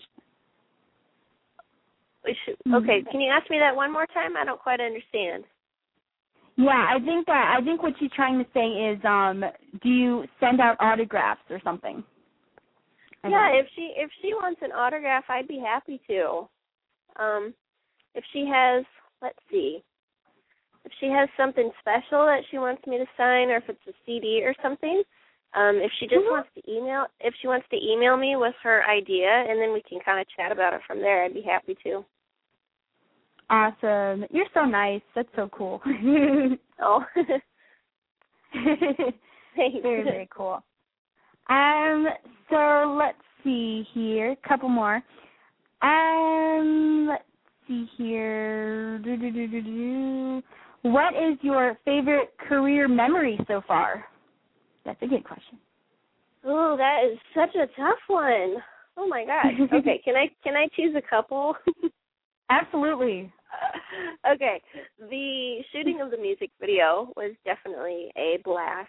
we should, okay, can you ask me that one more time? I don't quite understand. Yeah, I think that I think what she's trying to say is, um, do you send out autographs or something? I Yeah, know. if she if she wants an autograph, I'd be happy to. Um, if she has, let's see, if she has something special that she wants me to sign, or if it's a C D or something, um, if she just Mm-hmm. wants to email, if she wants to email me with her idea, and then we can kind of chat about it from there, I'd be happy to. Awesome. You're so nice. That's so cool. Oh, Thanks. Very, very cool. Um, so let's see here. A couple more. Um, let's see here. Do, do, do, do, do. What is your favorite career memory so far? That's a good question. Oh, that is such a tough one. Oh my gosh. Okay, can I can I choose a couple? Absolutely. Okay, the shooting of the music video was definitely a blast.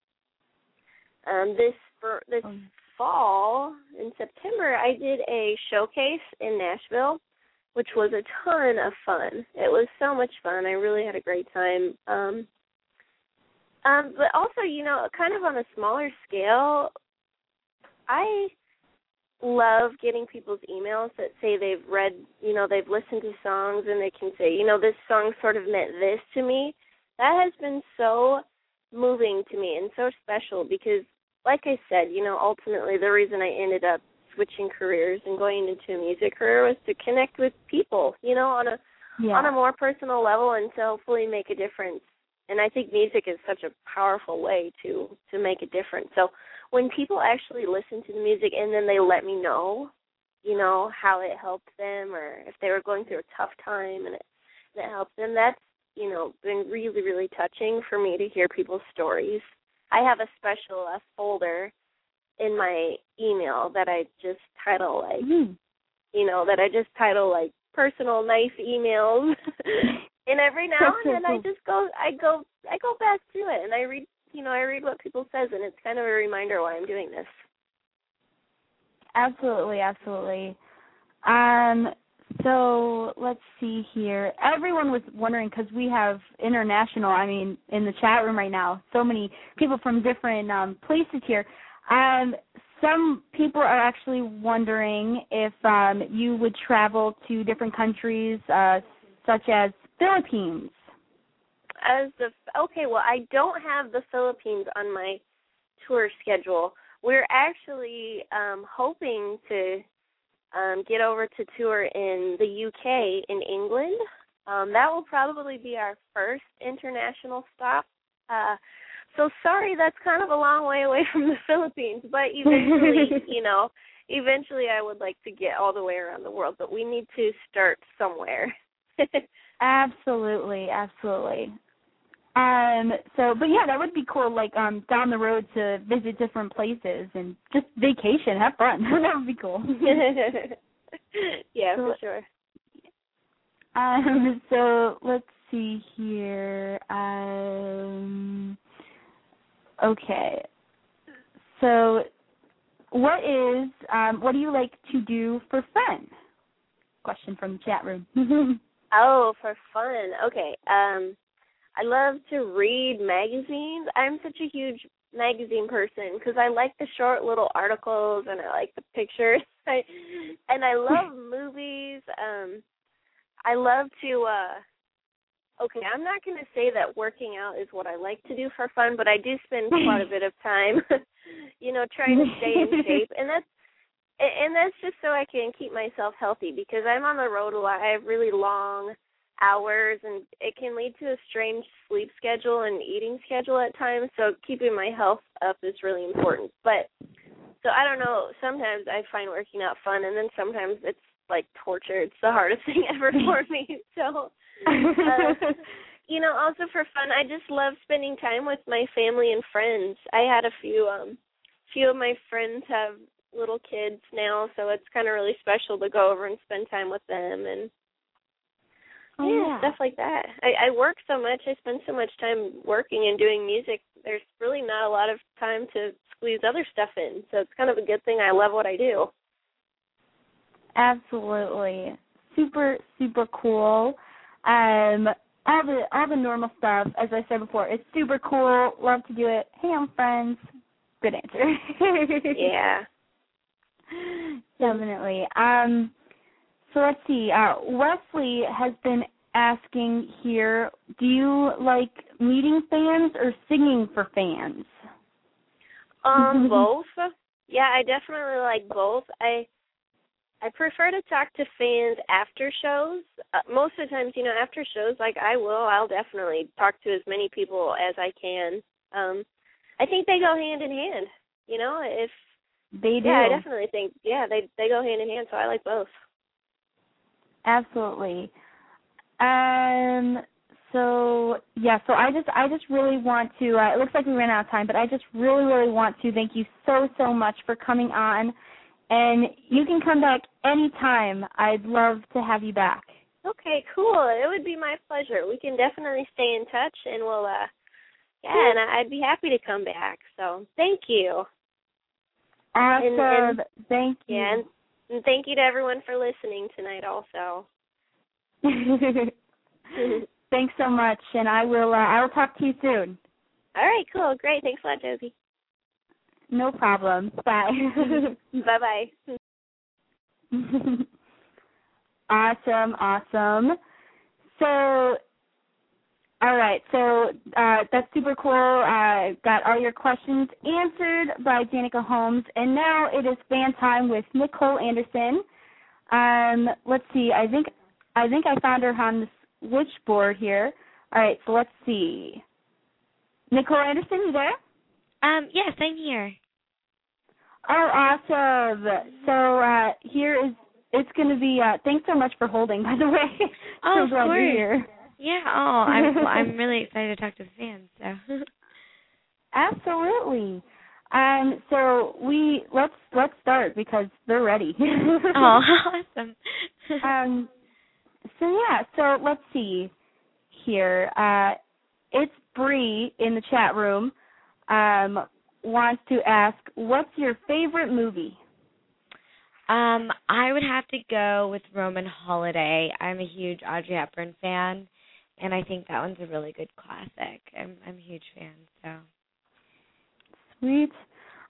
Um, this for this um, fall in September, I did a showcase in Nashville, which was a ton of fun. It was so much fun. I really had a great time. Um, um, but also, you know, kind of on a smaller scale, I love getting people's emails that say they've read, you know, they've listened to songs and they can say, you know, this song sort of meant this to me. That has been so moving to me and so special because, like I said, you know, ultimately the reason I ended up switching careers and going into a music career was to connect with people, you know, on a yeah. on a more personal level and to hopefully make a difference. And I think music is such a powerful way to, to make a difference. So when people actually listen to the music and then they let me know, you know, how it helped them or if they were going through a tough time and it, and it helped them, that's, you know, been really, really touching for me to hear people's stories. I have a special uh, folder in my email that I just title, like, mm. you know, that I just title, like, personal, nice emails. And every now and then I just go, I go, I go back through it and I read, you know, I read what people says, and it's kind of a reminder why I'm doing this. Absolutely, absolutely. Um, so let's see here. Everyone was wondering because we have international, I mean, in the chat room right now, so many people from different um, places here. Um, some people are actually wondering if um, you would travel to different countries, uh, such as Philippines. As the okay, well, I don't have the Philippines on my tour schedule. We're actually um, hoping to um, get over to tour in the U K, in England. Um, that will probably be our first international stop. Uh, so sorry, that's kind of a long way away from the Philippines, but eventually, you know, eventually I would like to get all the way around the world, but we need to start somewhere. Absolutely, absolutely. Um, so, but yeah, that would be cool, like, um, down the road to visit different places and just vacation, have fun. That would be cool. Yeah, so, for sure. Um, so let's see here. Um, okay. So what is, um, what do you like to do for fun? Question from the chat room. Oh, for fun. Okay. Um, I love to read magazines. I'm such a huge magazine person because I like the short little articles and I like the pictures. I, and I love movies. Um, I love to, uh, okay, I'm not going to say that working out is what I like to do for fun, but I do spend quite a bit of time, you know, trying to stay in shape. And that's, and that's just so I can keep myself healthy because I'm on the road a lot. I have really long hours, and it can lead to a strange sleep schedule and eating schedule at times, so keeping my health up is really important. But, so I don't know, sometimes I find working out fun, and then sometimes it's like torture. It's the hardest thing ever for me. So, uh, you know, also for fun, I just love spending time with my family and friends. I had a few, um, few of my friends have little kids now, so it's kind of really special to go over and spend time with them and oh, yeah, yeah, stuff like that. I, I work so much. I spend so much time working and doing music. There's really not a lot of time to squeeze other stuff in, so it's kind of a good thing. I love what I do. Absolutely. Super, super cool. Um, all the all the normal stuff, as I said before, it's super cool. Love to do it. Hey, I'm friends. Good answer. Yeah. Definitely. Um, so let's see. Uh, Wesley has been asking here, do you like meeting fans or singing for fans? Um, both. Yeah, I definitely like both. I I prefer to talk to fans after shows. Uh, most of the times, you know, after shows, like I will, I'll definitely talk to as many people as I can. Um, I think they go hand in hand. You know, if they do. Yeah, I definitely think yeah they they go hand in hand. So I like both. Absolutely. Um. So yeah. So I just I just really want to. Uh, it looks like we ran out of time, but I just really really want to thank you so so much for coming on. And you can come back anytime. I'd love to have you back. Okay, cool. It would be my pleasure. We can definitely stay in touch, and we'll, uh, yeah, and I'd be happy to come back. So thank you. Awesome. And, and, thank you. Yeah, and, and thank you to everyone for listening tonight also. Thanks so much, and I will, uh, I will talk to you soon. All right, cool. Great. Thanks a lot, Josie. No problem. Bye. Bye-bye. Awesome, awesome. So, all right, so uh, that's super cool. Uh, got all your questions answered by Danica Holmes, and now it is fan time with Nicole Anderson. Um, let's see. I think I think I found her on the switchboard here. All right, so let's see. Nicole Anderson, you there? Um, yes, I'm here. Oh, awesome. So uh, here is, it's going to be, uh, thanks so much for holding, by the way. Oh, so of glad course. you're here. Yeah, oh, I'm, well, I'm really excited to talk to the fans, so. Absolutely. Um, so we, let's, let's start because they're ready. Oh, awesome. um, so yeah, so let's see here. Uh, it's Bree in the chat room. Um, wants to ask, what's your favorite movie? Um, I would have to go with Roman Holiday. I'm a huge Audrey Hepburn fan, and I think that one's a really good classic. I'm I'm a huge fan, so. Sweet.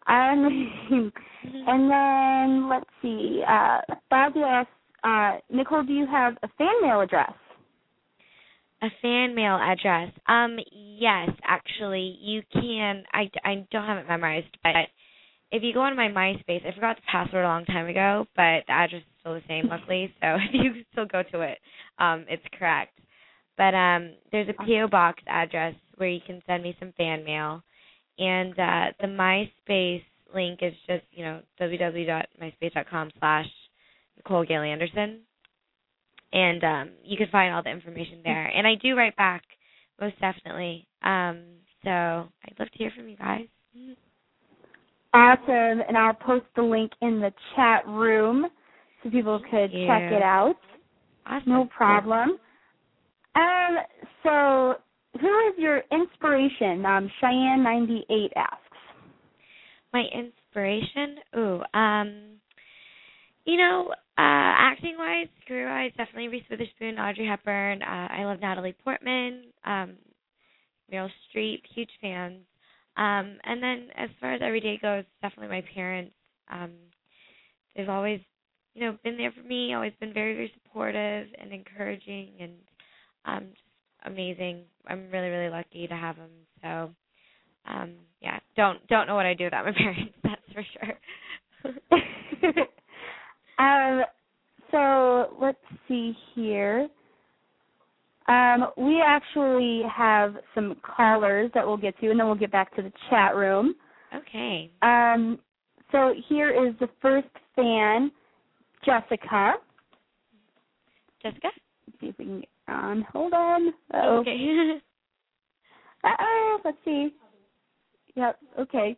Um, and then let's see. Uh, Bobby asks, uh, Nicole, do you have a fan mail address? A fan mail address. Um, yes, actually, you can. I, I don't have it memorized, but if you go on my MySpace, I forgot the password a long time ago, but the address is still the same, luckily. So if you still go to it, um, it's correct. But um, there's a P O box address where you can send me some fan mail, and uh, the MySpace link is just you know www.myspace.com slash Nicole Gayle Anderson. And um, you can find all the information there. And I do write back, most definitely. Um, so I'd love to hear from you guys. Awesome. And I'll post the link in the chat room so people could Yeah. check it out. Awesome. No problem. Um, so who is your inspiration? Um, Cheyenne ninety-eight asks. My inspiration? Ooh, um, you know, uh, acting-wise, career-wise, definitely Reese Witherspoon, Audrey Hepburn. Uh, I love Natalie Portman, um, Meryl Streep, huge fans. Um, and then as far as everyday goes, definitely my parents. Um, they've always, you know, been there for me, always been very, very supportive and encouraging and um, just amazing. I'm really, really lucky to have them. So, um, yeah, don't don't know what I do without my parents, that's for sure. um, so let's see here. Um, we actually have some callers that we'll get to, and then we'll get back to the chat room. Okay. Um, so here is the first fan, Jessica. Jessica? Let's see if we can get on. Hold on. Uh-oh. Okay. Uh-oh. Let's see. Yep. Okay.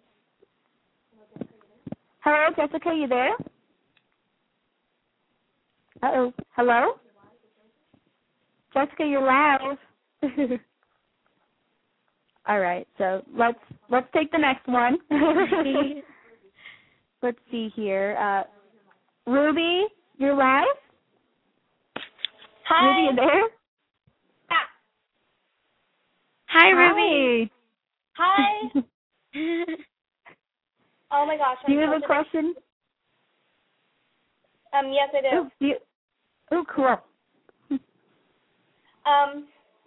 Hello, Jessica. You there? Uh-oh. Hello? Jessica, you're loud. All right, so let's let's take the next one. Let's see here. Uh, Ruby, you're live? Hi. Ruby, you there? Hi, Ruby. Hi. Oh my gosh. Do you I'm have a so question? Um, yes, I do. Oh, do you, oh, cool. Um,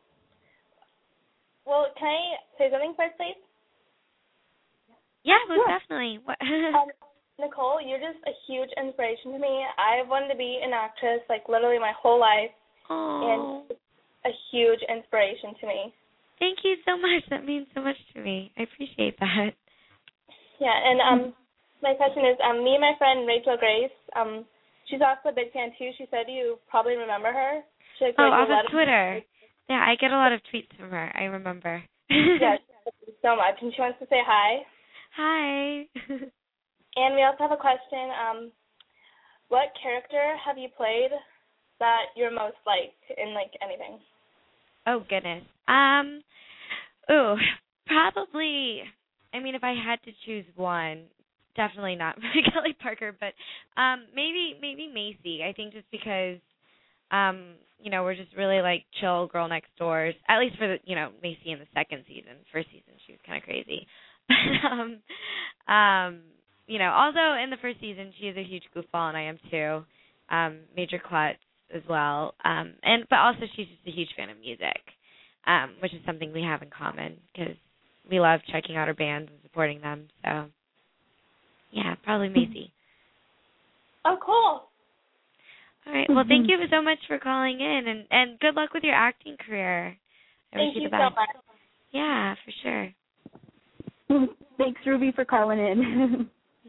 well, can I say something first, please? Yeah, most Yeah. definitely. What? Um, Nicole, you're just a huge inspiration to me. I've wanted to be an actress, like, literally my whole life, Oh, and a huge inspiration to me. thank you so much. That means so much to me. I appreciate that. Yeah, and um, my question is, um, me and my friend Rachel Grace, um, she's also a big fan, too. She said you probably remember her. She, like, Oh, wrote off you a of letter. Twitter. Yeah, I get a lot of tweets from her. I remember. Yes, thank you so much. And she wants to say hi. Hi. And we also have a question. Um, what character have you played that you're most like in, like, anything? Oh, goodness. Um, ooh, probably, I mean, if I had to choose one, definitely not Kelly Parker, but um, maybe maybe Macy. I think just because, um, you know, we're just really, like, chill girl next doors, at least for, the you know, Macy in the second season. First season, she was kind of crazy. um, um, you know, although in the first season, she is a huge goofball, and I am too. Um, Major Klutz as well. Um, and but also she's just a huge fan of music, um, which is something we have in common because we love checking out our bands and supporting them. So, yeah, probably Macy. Oh, cool. All right. Well, thank you so much for calling in, and, and good luck with your acting career. I Thank wish you you the so best. much. Yeah, for sure. Thanks, Ruby, for calling in.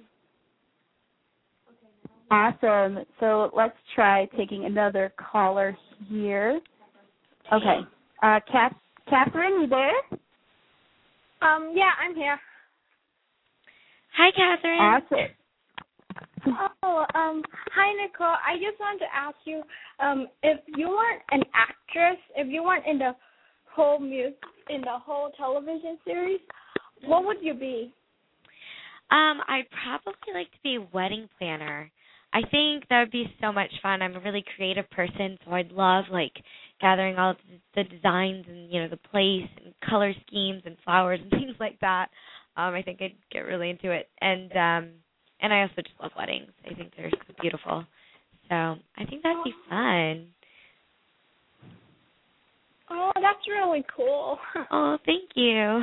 Awesome. So let's try taking another caller here. Okay. Uh, Kath- Catherine, you there? Um, yeah, I'm here. Hi, Catherine. Awesome. Oh, um, hi Nicole. I just wanted to ask you, um, if you weren't an actress, if you weren't in the whole music, in the whole television series, what would you be? Um, I'd probably like to be a wedding planner. I think that would be so much fun. I'm a really creative person, so I'd love like gathering all of the designs and you know the place and color schemes and flowers and things like that. Um, I think I'd get really into it, and um, and I also just love weddings. I think they're so beautiful. So I think that'd be fun. Oh, that's really cool. Oh, thank you.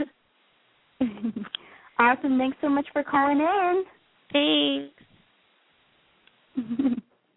Awesome. Thanks so much for calling in. Thanks.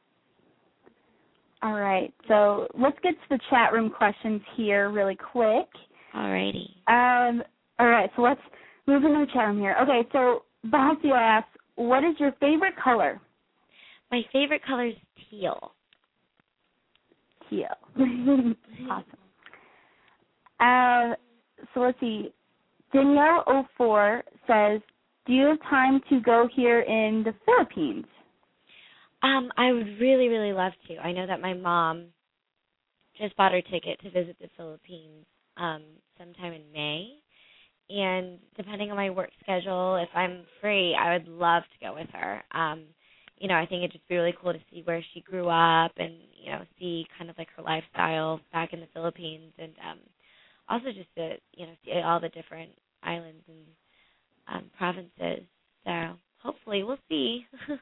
All right. So let's get to the chat room questions here really quick. Alrighty. Um. All right. So let's move into the chat room here. Okay. So Basia asks, what is your favorite color? My favorite color is teal. Teal. Awesome. Uh, so let's see. Danielle oh four says, do you have time to go here in the Philippines? Um, I would really, really love to. I know that my mom just bought her ticket to visit the Philippines um, sometime in May. And depending on my work schedule, if I'm free, I would love to go with her. Um, you know, I think it'd just be really cool to see where she grew up and, you know, see kind of like her lifestyle back in the Philippines, and um, also just to, you know, see all the different islands and um, provinces. So hopefully we'll see.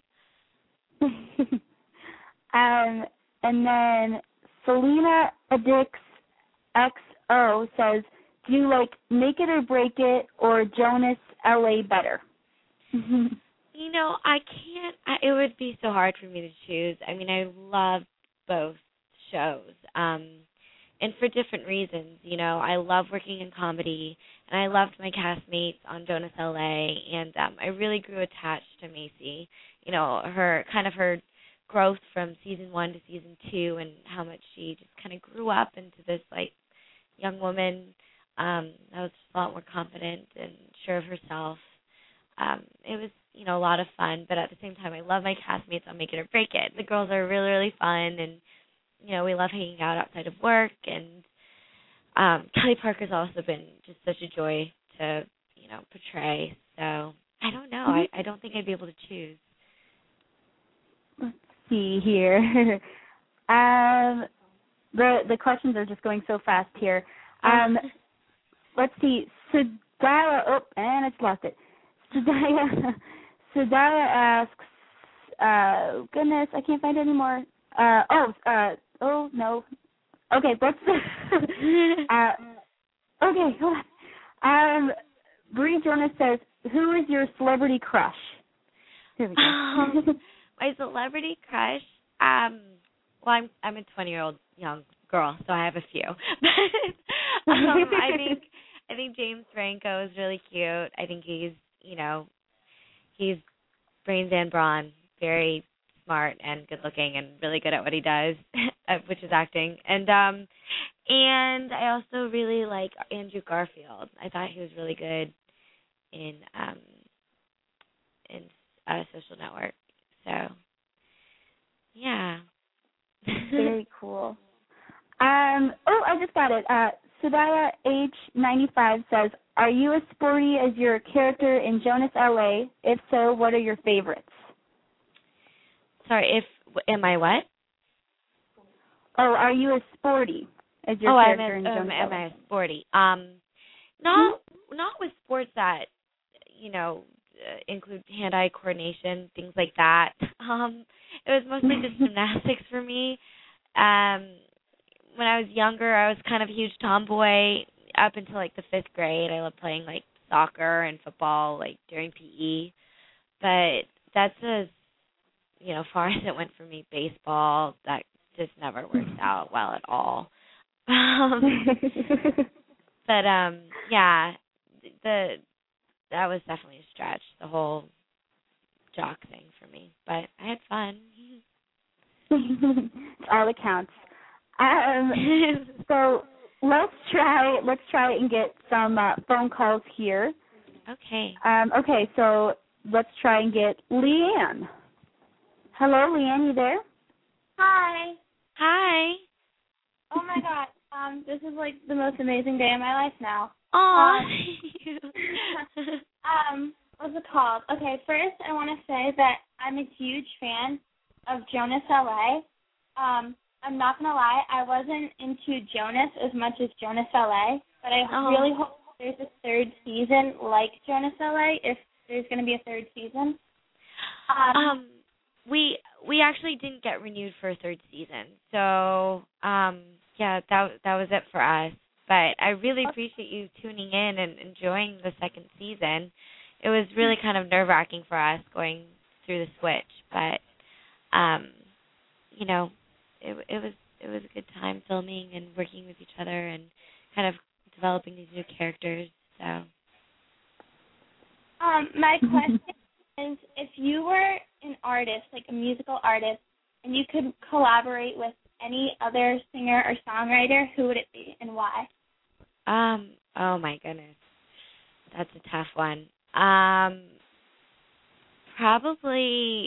um, and then Selena Adix X O says, do you like Make It or Break It or Jonas L A better? You know, I can't, I, it would be so hard for me to choose. I mean, I love both shows, um, and for different reasons. You know, I love working in comedy, and I loved my castmates on Jonas L A, and um, I really grew attached to Macy. You know, her, kind of her growth from season one to season two, and how much she just kind of grew up into this, like, young woman um, that was just a lot more confident and sure of herself. Um, it was, you know, a lot of fun, but at the same time, I love my castmates on Make It or Break It. The girls are really, really fun, and, you know, we love hanging out outside of work, and um, Kelly Parker's also been just such a joy to, you know, portray. So, I don't know. I, I don't think I'd be able to choose. Let's see here. um, the the questions are just going so fast here. Um, let's see. Sadaya, oh, and it's lost it. Sadaya, Sadaya asks, uh, goodness, I can't find it anymore. Uh, oh, uh, oh, no. Okay, let's, uh, okay, hold on. Um, Bree Jonas says, who is your celebrity crush? Here we go. Um, my celebrity crush, um, well, I'm I'm a twenty-year-old young girl, so I have a few. But um, I think I think James Franco is really cute. I think he's, you know, he's brains and brawn, very smart and good looking, and really good at what he does, which is acting. And um, and I also really like Andrew Garfield. I thought he was really good in um in uh, Social Network. So yeah. Very cool. Um, oh, I just got it. Uh, Sadaya H ninety-five says, are you as sporty as your character in Jonas L A? If so, what are your favorites? Sorry, if, am I what? Oh, are you as sporty as your oh, character I'm in a, Jonas um, L A? am I sporty? Um, not, not with sports that, you know, uh, include hand-eye coordination, things like that. Um, it was mostly just gymnastics for me. Um, when I was younger, I was kind of a huge tomboy up until like the fifth grade. I loved playing like soccer and football, like during P E. But that's as, you know, far as it went for me. Baseball, that just never worked out well at all. Um, but um, yeah, the that was definitely a stretch. The whole jock thing for me, but I had fun. It's all that counts. Um, so let's try let's try and get some uh, phone calls here. Okay. Um, okay, so let's try and get Leanne. Hello, Leanne, you there? Hi. Hi. Oh my God. Um, this is like the most amazing day of my life now. Aw. Um, um, what's it called? Okay, first I want to say that I'm a huge fan of Jonas L A. Um, I'm not gonna lie, I wasn't into Jonas as much as Jonas L A, but I Oh. really hope there's a third season like Jonas L A, if there's going to be a third season. Um, um, we we actually didn't get renewed for a third season, so um, yeah, that that was it for us. But I really appreciate you tuning in and enjoying the second season. It was really kind of nerve-wracking for us going through the switch, but um, you know, it it was it was a good time filming and working with each other and kind of developing these new characters. So, um, my question is, if you were an artist, like a musical artist, and you could collaborate with any other singer or songwriter, who would it be and why? Um, oh my goodness. That's a tough one. Um, probably,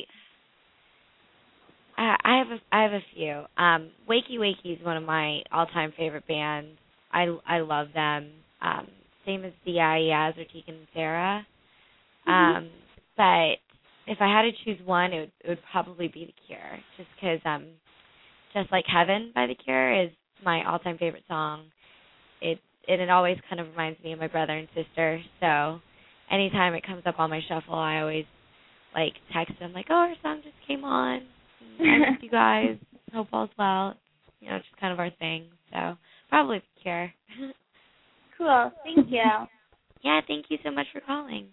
I, I have a, I have a few. Um, Wakey Wakey is one of my all-time favorite bands. I, I love them. Um, same as the Yaz or Tegan and Sarah. Um, mm-hmm. But if I had to choose one, it would, it would probably be The Cure, just because um, Just Like Heaven by The Cure is my all-time favorite song. It and it always kind of reminds me of my brother and sister. So anytime it comes up on my shuffle, I always like text them like, "Oh, our song just came on. I miss you guys. Hope all's well." You know, it's just kind of our thing. So probably The Cure. Cool. Thank you. Yeah, thank you so much for calling.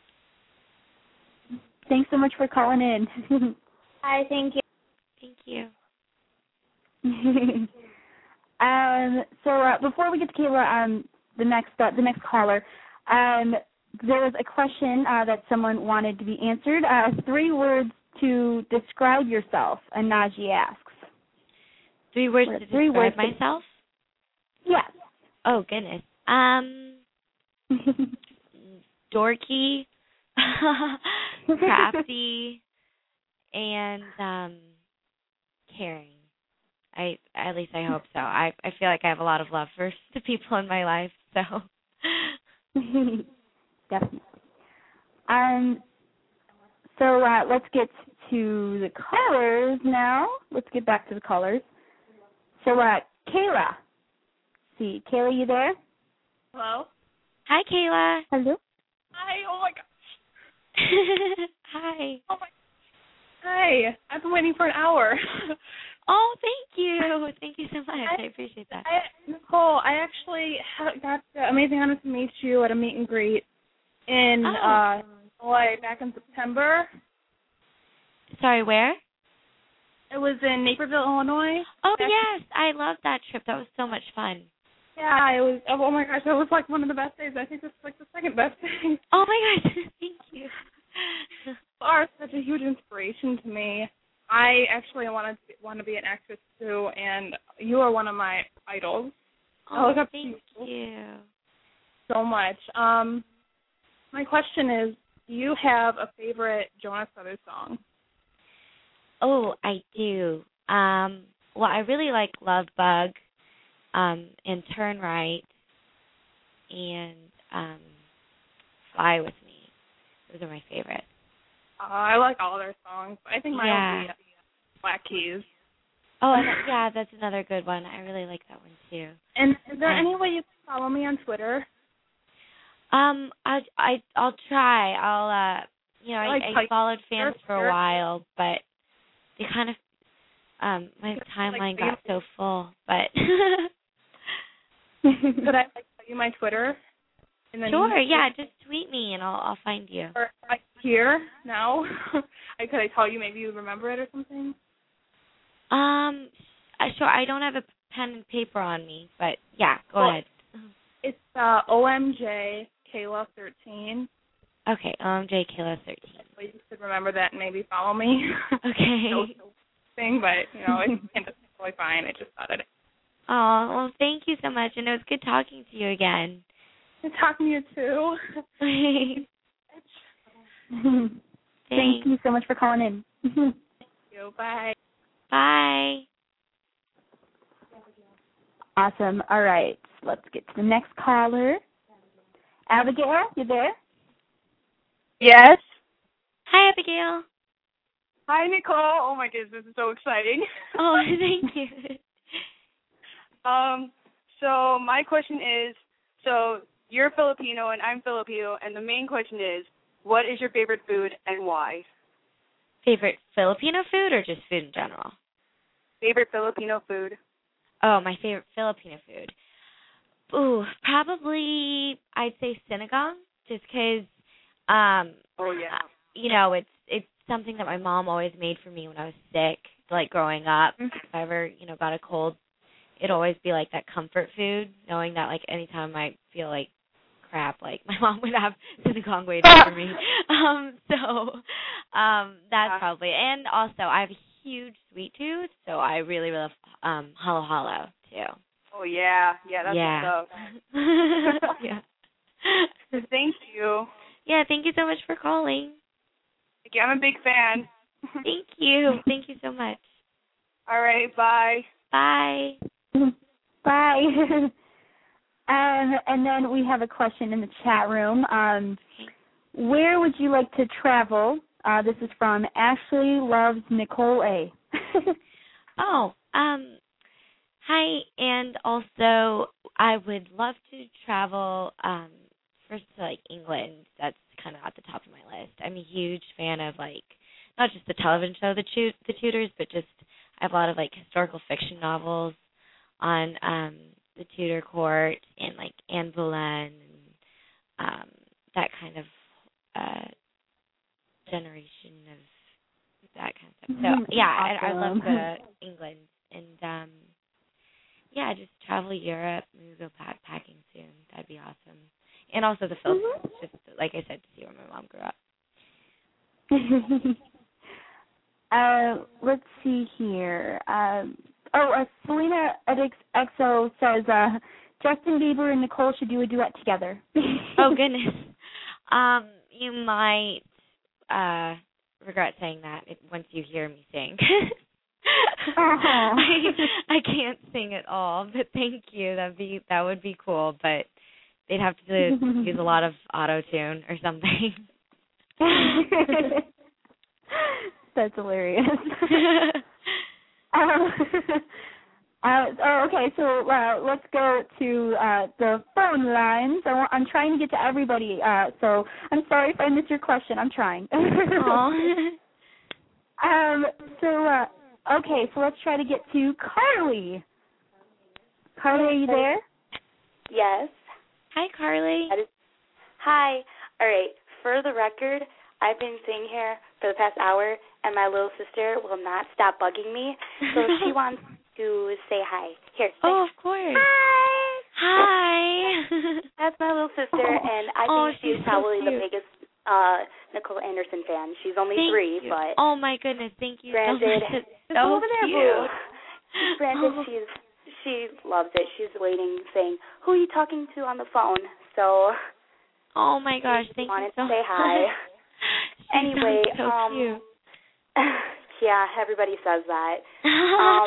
Thanks so much for calling in. Hi, thank you. Thank you. um, so uh, before we get to Kayla, um, the next uh, the next caller, um, there was a question uh, that someone wanted to be answered. Uh, three words to describe yourself, and Najee asks. Three words What, to three describe words myself? To... Yes. Oh, goodness. Um, dorky, crafty, and um, caring. I at least I hope so. I I feel like I have a lot of love for the people in my life. So definitely. Um. So uh, let's get to the callers now. Let's get back to the callers. So uh, Kayla. See, Kayla, you there? Hello. Hi, Kayla. Hello. Hi. Oh my gosh. Hi. Oh my. Hi. I've been waiting for an hour. Oh, thank you. Thank you so much. I, I appreciate that. I, Nicole, I actually ha- got the amazing honor to meet you at a meet and greet in oh. uh, Hawaii back in September. Sorry, where? It was in Naperville, Illinois. Oh, back yes. I loved that trip. That was so much fun. Yeah, it was. Oh my gosh, it was like one of the best days. I think this is like the second best day. Oh my gosh, thank you. You are such a huge inspiration to me. I actually wanted to, want to be an actress too, and you are one of my idols. Oh, I look up thank to you, you so much. Um, my question is, do you have a favorite Jonas Brothers song? Oh, I do. Um, well, I really like Love Bug, um, and Turn Right, and um, Fly With Me. Those are my favorites. Uh, I like all their songs. I think mine yeah. would be uh, Black Keys. Oh, and that, yeah, that's another good one. I really like that one too. And is there um, any way you can follow me on Twitter? Um, I I I'll try. I'll uh, you know, I, like, I followed fans sure, for sure. a while, but they kind of um my timeline like, got so full. But could I like tell you my Twitter? And then sure, yeah, just tweet me and I'll I'll find you. Or like here now. I could I tell you, maybe you remember it or something? Um, uh, sure. I don't have a pen and paper on me, but yeah, go well, ahead. It's uh, O M J Kayla thirteen. Okay, O M J Kayla thirteen. Well, you could remember that and maybe follow me. Okay. no, no thing, but you know, it's totally fine. I just thought it. Oh, well, thank you so much, and it was good talking to you again. Good talking to you too. Thank you so much for calling in. Thank you. Bye. Bye. Awesome. All right. Let's get to the next caller. Abigail, you there? Yes. Hi, Abigail. Hi, Nicole. Oh, my goodness, this is so exciting. Oh, thank you. um, so my question is, so you're Filipino and I'm Filipino, and the main question is, what is your favorite food and why? Favorite Filipino food or just food in general? Favorite Filipino food. Oh, my favorite Filipino food. Ooh, probably I'd say sinigang, just because, um, oh yeah, you know, it's it's something that my mom always made for me when I was sick, like growing up. If I ever, you know, got a cold, it'd always be like that comfort food, knowing that like anytime I feel like crap, like my mom would have sinigang waiting for me. Um, so um, that's probably, and also I have a huge sweet tooth, so I really love um, halo halo too. Oh yeah, yeah, that's yeah. what's up. yeah. Thank you. Yeah, thank you so much for calling. Thank you. I'm a big fan. Thank you. Thank you so much. All right, bye. Bye. Bye. um, and then we have a question in the chat room. Um, where would you like to travel? Uh, this is from Ashley Loves Nicole A. oh, um, hi, and also I would love to travel um, first to like England. That's kind of at the top of my list. I'm a huge fan of like not just the television show The, Tud- the Tudors, but just I have a lot of like historical fiction novels on um, the Tudor court and like Anne Boleyn and um, that kind of uh, generation of that kind of stuff. So yeah, I, I'd love to go to England and um, yeah, just travel Europe. Maybe go backpacking soon. That'd be awesome. And also the Philippines, mm-hmm. just like I said, to see where my mom grew up. uh, let's see here. Um, oh, uh, Selena X O says uh, Justin Bieber and Nicole should do a duet together. Oh goodness. Um, you might uh, regret saying that if, once you hear me sing. uh-huh. I, I can't sing at all, but thank you. That'd be that would be cool, but they'd have to use a lot of auto-tune or something. That's hilarious. um, uh, oh, okay, so uh, let's go to uh, the phone lines. I want, I'm trying to get to everybody, uh, so I'm sorry if I missed your question. I'm trying. um, so, uh, okay, so let's try to get to Carly. Carly, are you there? Yes. Hi, Carly. Is, hi. All right. For the record, I've been sitting here for the past hour, and my little sister will not stop bugging me, so she wants to say hi. Here. Say oh, of course. Hi. Hi. That's my little sister, and I oh, think she's so probably cute. the biggest uh, Nicole Anderson fan. She's only thank three, you. but oh my goodness, thank you granted, so much. It's so over there, cute. Granted, oh. she's she loves it. She's waiting, saying, "Who are you talking to on the phone?" So. Oh my gosh, thank wanted you so to say hi. Anyway, so um, cute. yeah, everybody says that. um,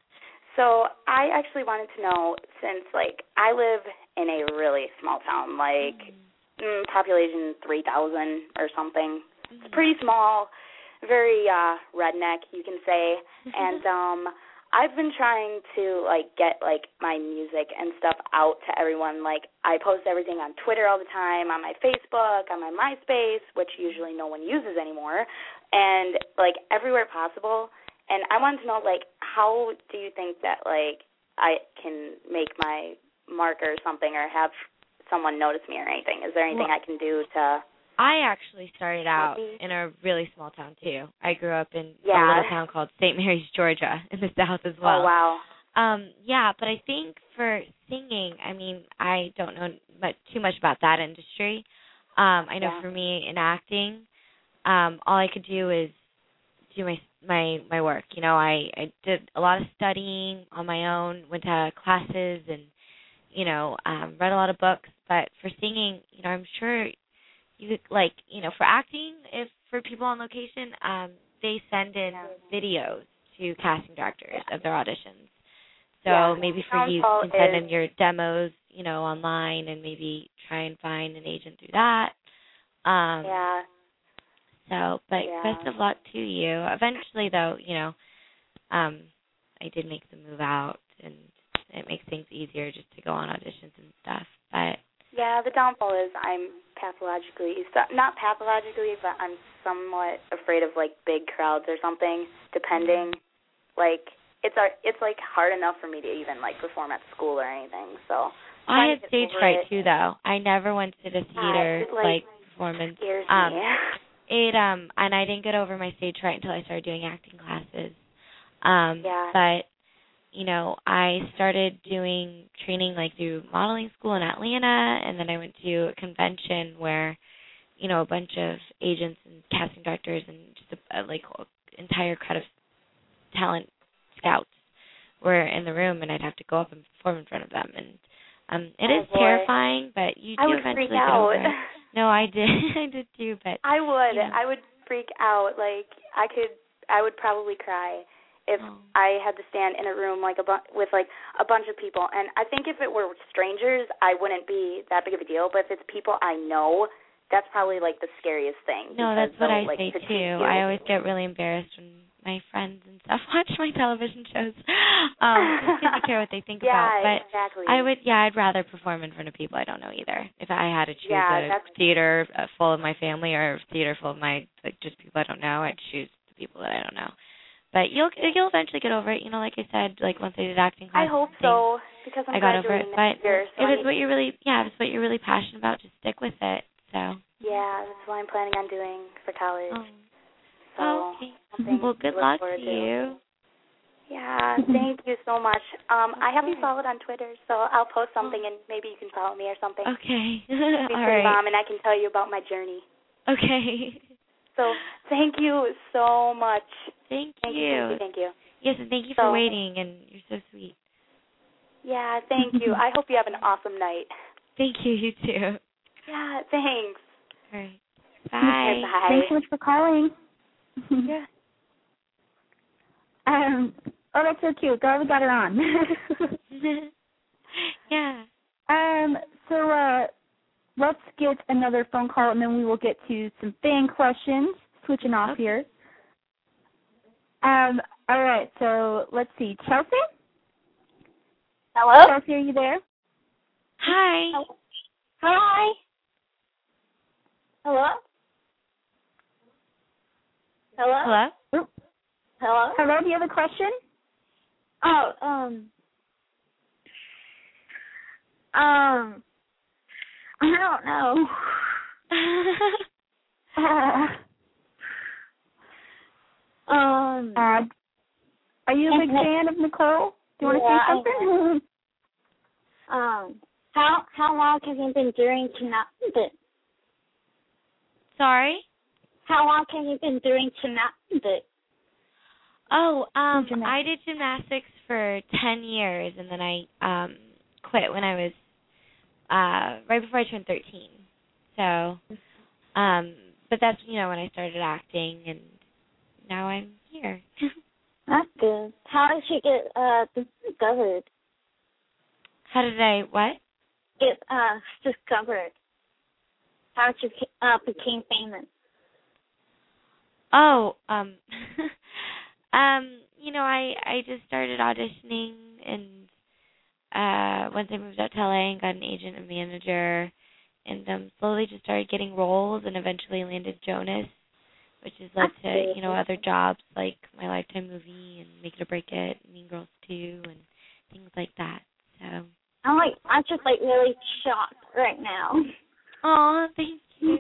so I actually wanted to know, since like I live in a really small town, like mm. mm, population three thousand or something. Mm. It's pretty small, very uh, redneck, you can say, and um. I've been trying to, like, get, like, my music and stuff out to everyone. Like, I post everything on Twitter all the time, on my Facebook, on my MySpace, which usually no one uses anymore, and, like, everywhere possible. And I wanted to know, like, how do you think that, like, I can make my mark or something or have someone notice me or anything? Is there anything well, I can do to... I actually started out in a really small town, too. I grew up in yeah. a little town called Saint Mary's, Georgia, in the South as well. Oh, wow. Um, yeah, but I think for singing, I mean, I don't know much, too much about that industry. Um, I know yeah. for me in acting, um, all I could do is do my my my work. You know, I, I did a lot of studying on my own, went to classes, and, you know, um, read a lot of books. But for singing, you know, I'm sure... You like, you know, for acting, if for people on location, um, they send in videos to casting directors of their auditions. So yeah. maybe for you, you can send in your demos, you know, online, and maybe try and find an agent through that. Um, yeah. So, but yeah. best of luck to you. Eventually, though, you know, um, I did make the move out, and it makes things easier just to go on auditions and stuff. But Yeah, the downfall is I'm pathologically, not pathologically, but I'm somewhat afraid of, like, big crowds or something, depending. Like, it's our, it's, like, hard enough for me to even, like, perform at school or anything, so. I had stage fright, too, though. I never went to the theater, uh, like, like, performance. Scares um, me. It, um, and I didn't get over my stage fright until I started doing acting classes. Um, yeah. But, you know, I started doing training, like, through modeling school in Atlanta, and then I went to a convention where, you know, a bunch of agents and casting directors and just a, a like, entire crowd of talent scouts were in the room, and I'd have to go up and perform in front of them. And um, it oh, is boy. terrifying, but you do I would eventually freak get out. over it. No, I did. I did too, but I would. You know. I would freak out. Like, I could, I would probably cry if oh. I had to stand in a room like a bu- with like a bunch of people. And I think if it were strangers, I wouldn't be that big of a deal. But if it's people I know, that's probably like the scariest thing. No, that's what I like, say critique too. you. I always get really embarrassed when my friends and stuff watch my television shows. Um, just because I care what they think yeah, about. But exactly. I would, yeah, I'd rather perform in front of people I don't know either. If I had to choose yeah, a that's... theater uh, full of my family or a theater full of my like just people I don't know, I'd choose the people that I don't know. But you'll you'll eventually get over it. You know, like I said, like once I did acting classes. I hope things, so because I'm I got over it. graduating But next year. So if I it's what you're really, yeah, if it's what you're really passionate about, just stick with it. So. Yeah, that's what I'm planning on doing for college. Oh. So Oh, okay. to Well, good look luck to to. you. Yeah, thank you so much. Um, I have you followed on Twitter, so I'll post something and maybe you can follow me or something. Okay. Be All pretty right. Mom, and I can tell you about my journey. Okay. So thank you so much. Thank, thank you. you. Thank you. Thank you. Yes, and thank you so, for waiting, and you're so sweet. Yeah, thank you. I hope you have an awesome night. Thank you. You too. Yeah, thanks. All right. Bye. Okay, bye. Thanks so much for calling. Yeah. Um. Oh, that's so cute. Glad we got her on. yeah. Um. So, uh, let's get another phone call, and then we will get to some fan questions. Switching off okay. here. Um. All right. So let's see. Chelsea. Hello. Chelsea, are you there? Hi. Hi. Hello. Hello. Hello. Hello. Hello. Do you have a question? Oh, um, um, I don't know. uh, um, uh, are you a big fan of Nicole? Do you want yeah, to say something? um, how how long have you been doing gymnastics? Sorry. How long have you been doing gymnastics? Oh, um, I did gymnastics for ten years, and then I um quit when I was uh right before I turned thirteen. So, um, but that's you know when I started acting, and now I'm here. That's good. How did you get uh discovered? How did I what? Get uh discovered. How did you uh became famous? Oh, um. Um, you know, I, I just started auditioning, and uh, once I moved out to L A and got an agent and manager, and um, slowly just started getting roles, and eventually landed Jonas, which has led That's to good. you know other jobs like my Lifetime movie and Make It or Break It, Mean Girls two, and things like that. So I'm like I'm just like really shocked right now. Aw, thank you.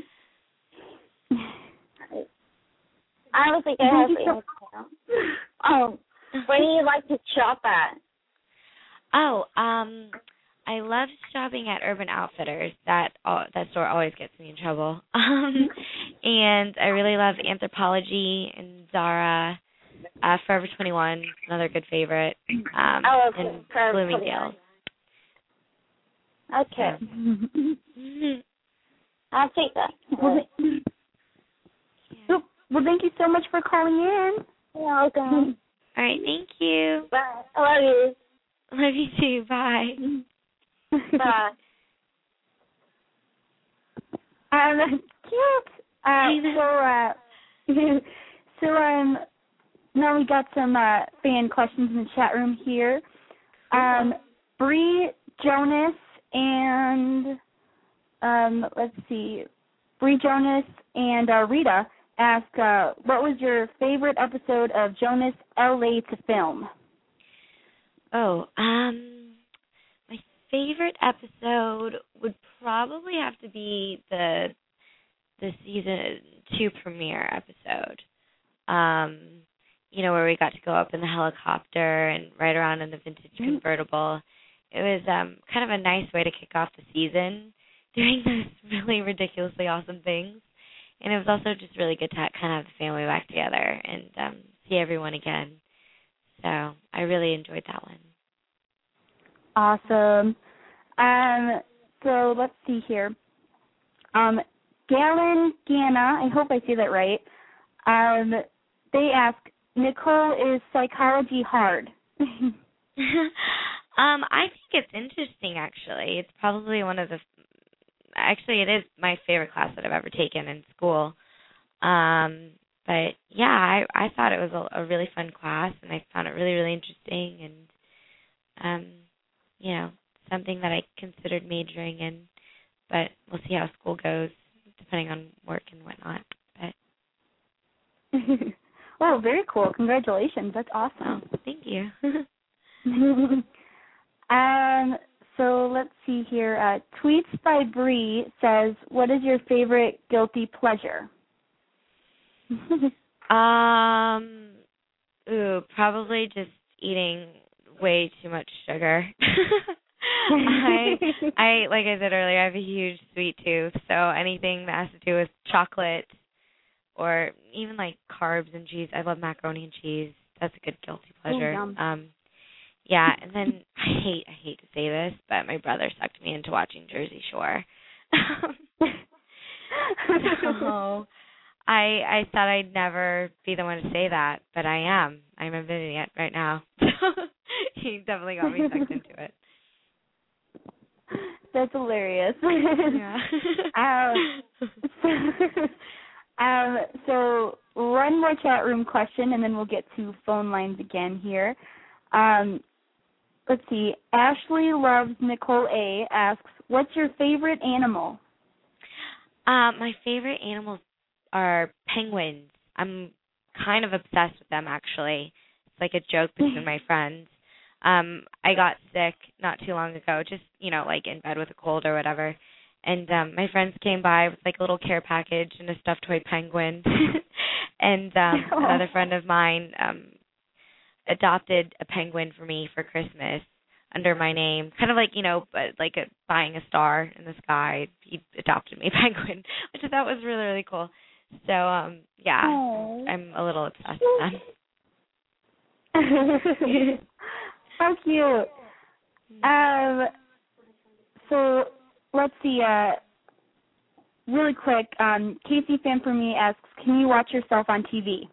I don't think I have the answer now. Um, where do you like to shop at? Oh, um, I love shopping at Urban Outfitters. That uh, that store always gets me in trouble. Um, and I really love Anthropologie and Zara. Uh, Forever twenty-one, another good favorite. Um, I love and Forever Bloomingdale's. Okay. Yeah. I'll take that. Well, well, thank you so much for calling in. You're welcome. All right, thank you. Bye. I love you. Love you too. Bye. Bye. Um, cute. Uh, so, uh, so um, now we got some uh, fan questions in the chat room here. Um, Bree, Jonas, and um, let's see, Bree Jonas and uh, Rita ask, uh, what was your favorite episode of Jonas L A to Film? Oh, um, my favorite episode would probably have to be the the season two premiere episode. Um, you know, where we got to go up in the helicopter and ride around in the vintage mm-hmm. convertible. It was um, kind of a nice way to kick off the season, doing those really ridiculously awesome things. And it was also just really good to kind of have the family back together and um, see everyone again. So I really enjoyed that one. Awesome. Um, so let's see here. Um, Galen Gana, I hope I say that right. Um, they ask, Nicole, is psychology hard? um, I think it's interesting, actually. It's probably one of the, actually it is my favorite class that I've ever taken in school. Um, but yeah, I, I thought it was a, a really fun class, and I found it really, really interesting, and, um, you know, something that I considered majoring in, but we'll see how school goes, depending on work and whatnot. But oh, very cool. Congratulations. That's awesome. Oh, thank you. um, so let's see here. Uh, Tweets by Bree says, what is your favorite guilty pleasure? um, ooh, probably just eating way too much sugar. I, I, like I said earlier, I have a huge sweet tooth, so anything that has to do with chocolate or even like carbs and cheese. I love macaroni and cheese. That's a good guilty pleasure. Oh, um, yeah, and then I hate, I hate to say this, but my brother sucked me into watching Jersey Shore. so I, I thought I'd never be the one to say that, but I am. I'm admitting it right now. He definitely got me sucked into it. That's hilarious. Yeah. um, so, um, so one more chat room question, and then we'll get to phone lines again here. Um, let's see. Ashley Loves Nicole A. asks, what's your favorite animal? Um, my favorite animals are penguins. I'm kind of obsessed with them, actually. It's like a joke between my friends. Um, I got sick not too long ago, just, you know, like in bed with a cold or whatever. And um, my friends came by with like a little care package and a stuffed toy penguin. and um, another friend of mine um, adopted a penguin for me for Christmas under my name, kind of like, you know, but like a, buying a star in the sky. He adopted me a penguin, which I thought was really, really cool. So, um, yeah, Aww. I'm a little obsessed with them. How cute. Um, so let's see. Uh, really quick, um, Casey Fan for Me asks, can you watch yourself on T V?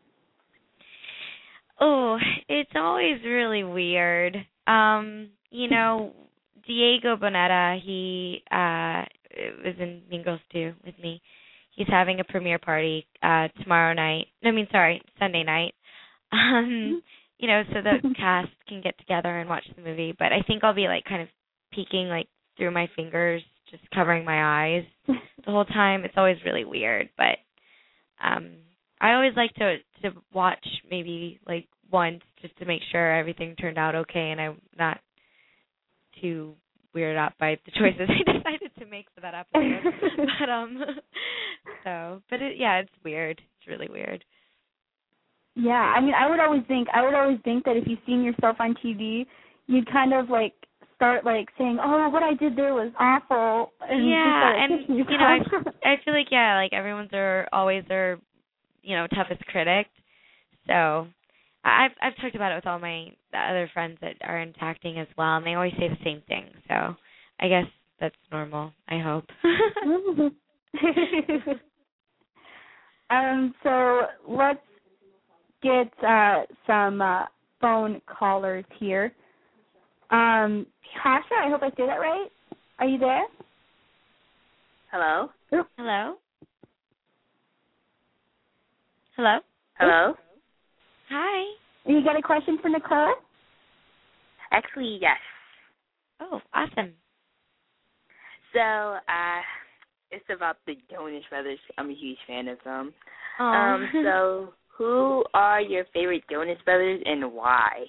Oh, it's always really weird. Um, you know, Diego Boneta, he uh, was in Mean Girls two with me. He's having a premiere party uh, tomorrow night. No, I mean, sorry, Sunday night. Um, you know, so the cast can get together and watch the movie. But I think I'll be, like, kind of peeking, like, through my fingers, just covering my eyes the whole time. It's always really weird. But um, I always like to to watch maybe, like, once just to make sure everything turned out okay and I'm not too weirded out by the choices I decided to make for that episode. but, um, so, but, it, yeah, it's weird. It's really weird. Yeah, I mean, I would always think, I would always think that if you've seen yourself on T V, you'd kind of, like, start, like, saying, oh, what I did there was awful. And yeah, and, you know, I, I feel like, yeah, like, everyone's are always their, you know, toughest critic. So I've I've talked about it with all my other friends that are into acting as well, and they always say the same thing. So I guess that's normal, I hope. um, so let's get uh, some uh, phone callers here. Um, Tasha, I hope I say that right. Are you there? Hello? Oop. Hello? Hello? Hello? Hi. You got a question for Nicole? Actually, yes. Oh, awesome. So, uh, it's about the Jonas Brothers. I'm a huge fan of them. Aww. Um, so, who are your favorite Jonas Brothers and why?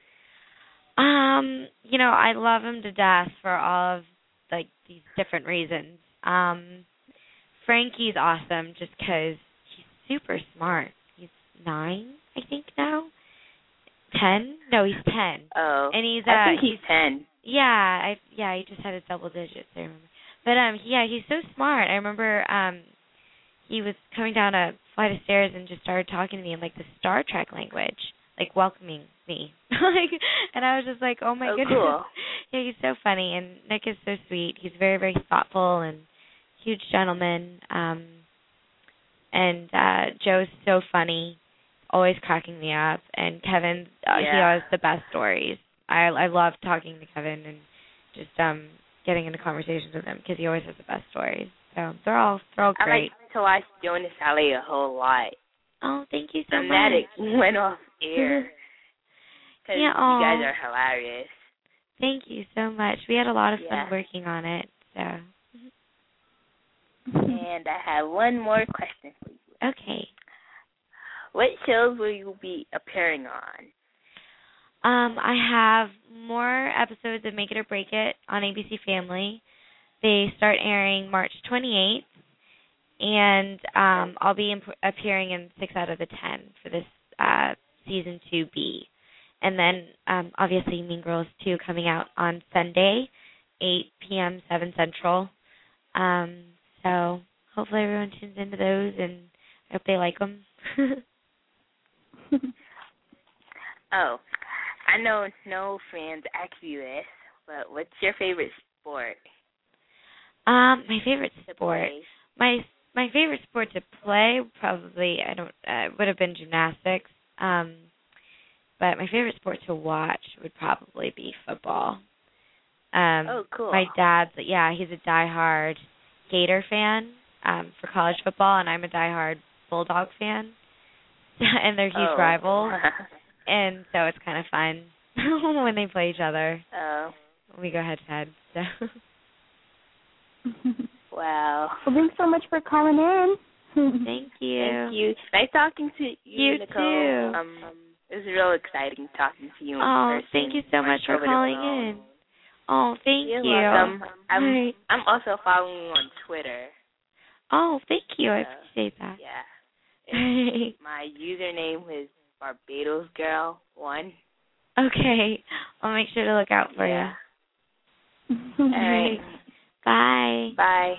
Um, you know, I love him to death for all of like these different reasons. Um, Frankie's awesome just because he's super smart. He's nine, I think now. Ten? No, he's ten. Oh, and he's. Uh, I think he's ten. Yeah, I yeah, he just had his double digits. I remember. But um, yeah, he's so smart. I remember um, he was coming down a flight of stairs and just started talking to me in like the Star Trek language, like welcoming me. like, and I was just like, oh my oh, goodness. Cool. Yeah, he's so funny, and Nick is so sweet. He's very, very thoughtful and huge gentleman. Um, and uh, Joe's so funny, always cracking me up. And Kevin, uh, yeah. he has the best stories. I I love talking to Kevin and just um getting into conversations with him because he always has the best stories. So they're all they're all great. I like to watch Jonas Alley a whole lot. Oh, thank you so I'm much. mad it went off air. Because yeah, you aw. guys are hilarious. Thank you so much. We had a lot of yeah. fun working on it. So. And I have one more question for you. Okay. What shows will you be appearing on? Um, I have more episodes of Make It or Break It on A B C Family. They start airing March twenty-eighth, and um, I'll be imp- appearing in six out of the ten for this uh, season two B. And then, um, obviously, Mean Girls two coming out on Sunday, eight p.m., seven Central. Um, so hopefully everyone tunes into those, and I hope they like them. Oh, I know no fans ask you this, but what's your favorite sport? Um, my favorite to sport. Play? My my favorite sport to play probably I don't uh, would have been gymnastics. Um, but my favorite sport to watch would probably be football. Um, oh, cool. My dad's yeah, he's a diehard Gator fan um, for college football, and I'm a diehard Bulldog fan, and they're huge oh. rivals. And so it's kind of fun when they play each other. Oh. We go head to head. So. Wow. Well, thanks so much for calling in. Thank you. Thank you. Nice talking to you, You Nicole. too. Um, it was real exciting talking to you in Oh, person. thank you so much for calling in. Oh, thank You're you. welcome. I'm, right. I'm also following you on Twitter. Oh, thank you. I So, appreciate that. Yeah. It's, my username is Barbados Girl one. Okay. I'll make sure to look out for yeah. you. All right. Bye. Bye.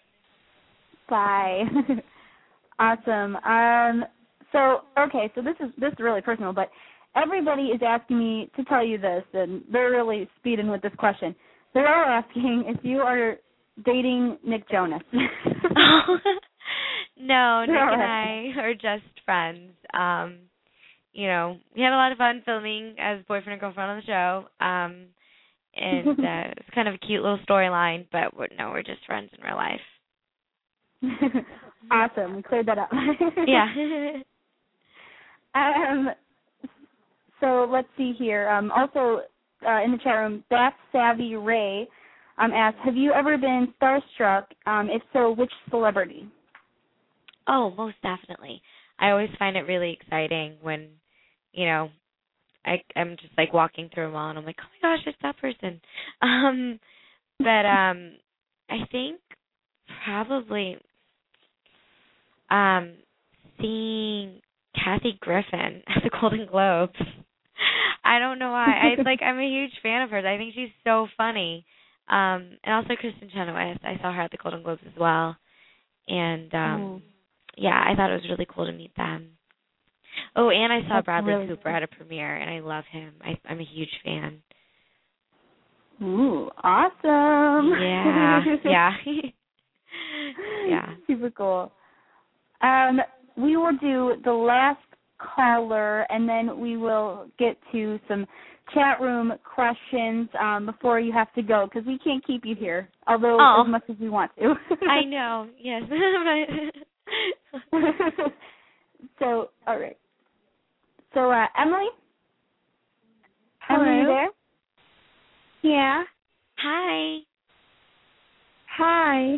Bye. Awesome. Um. So okay. So this is this is really personal, but everybody is asking me to tell you this, and they're really speeding with this question. They're all asking if you are dating Nick Jonas. No, Nick and I are just friends. Um, you know, we had a lot of fun filming as boyfriend and girlfriend on the show. Um, and uh, it's kind of a cute little storyline, but we're, no, we're just friends in real life. Awesome. We cleared that up. Yeah. um. So let's see here. Um. Also, uh, in the chat room, Bath Savvy Ray um, asked, have you ever been starstruck? Um, if so, which celebrity? Oh, most definitely. I always find it really exciting when, you know, I, I'm just like walking through a mall and I'm like, oh my gosh, it's that person. Um, but um, I think probably um, seeing Kathy Griffin at the Golden Globes. I don't know why. I like. I'm a huge fan of hers. I think she's so funny. Um, and also Kristen Chenoweth. I saw her at the Golden Globes as well. And um, oh. yeah, I thought it was really cool to meet them. Oh, and I saw That's Bradley really Cooper cool. at a premiere, and I love him. I, I'm a huge fan. Ooh, awesome. Yeah, yeah. Yeah. Super cool. Um, we will do the last caller, and then we will get to some chat room questions um, before you have to go, because we can't keep you here, although oh. as much as we want to. I know, yes. So, all right. So, uh, Emily? Hello? Emily, you there? Yeah. Hi. Hi.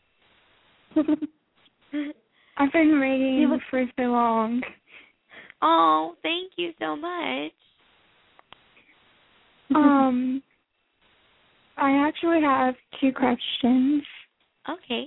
I've been reading for so long. Oh, thank you so much. Um, I actually have two questions. Okay.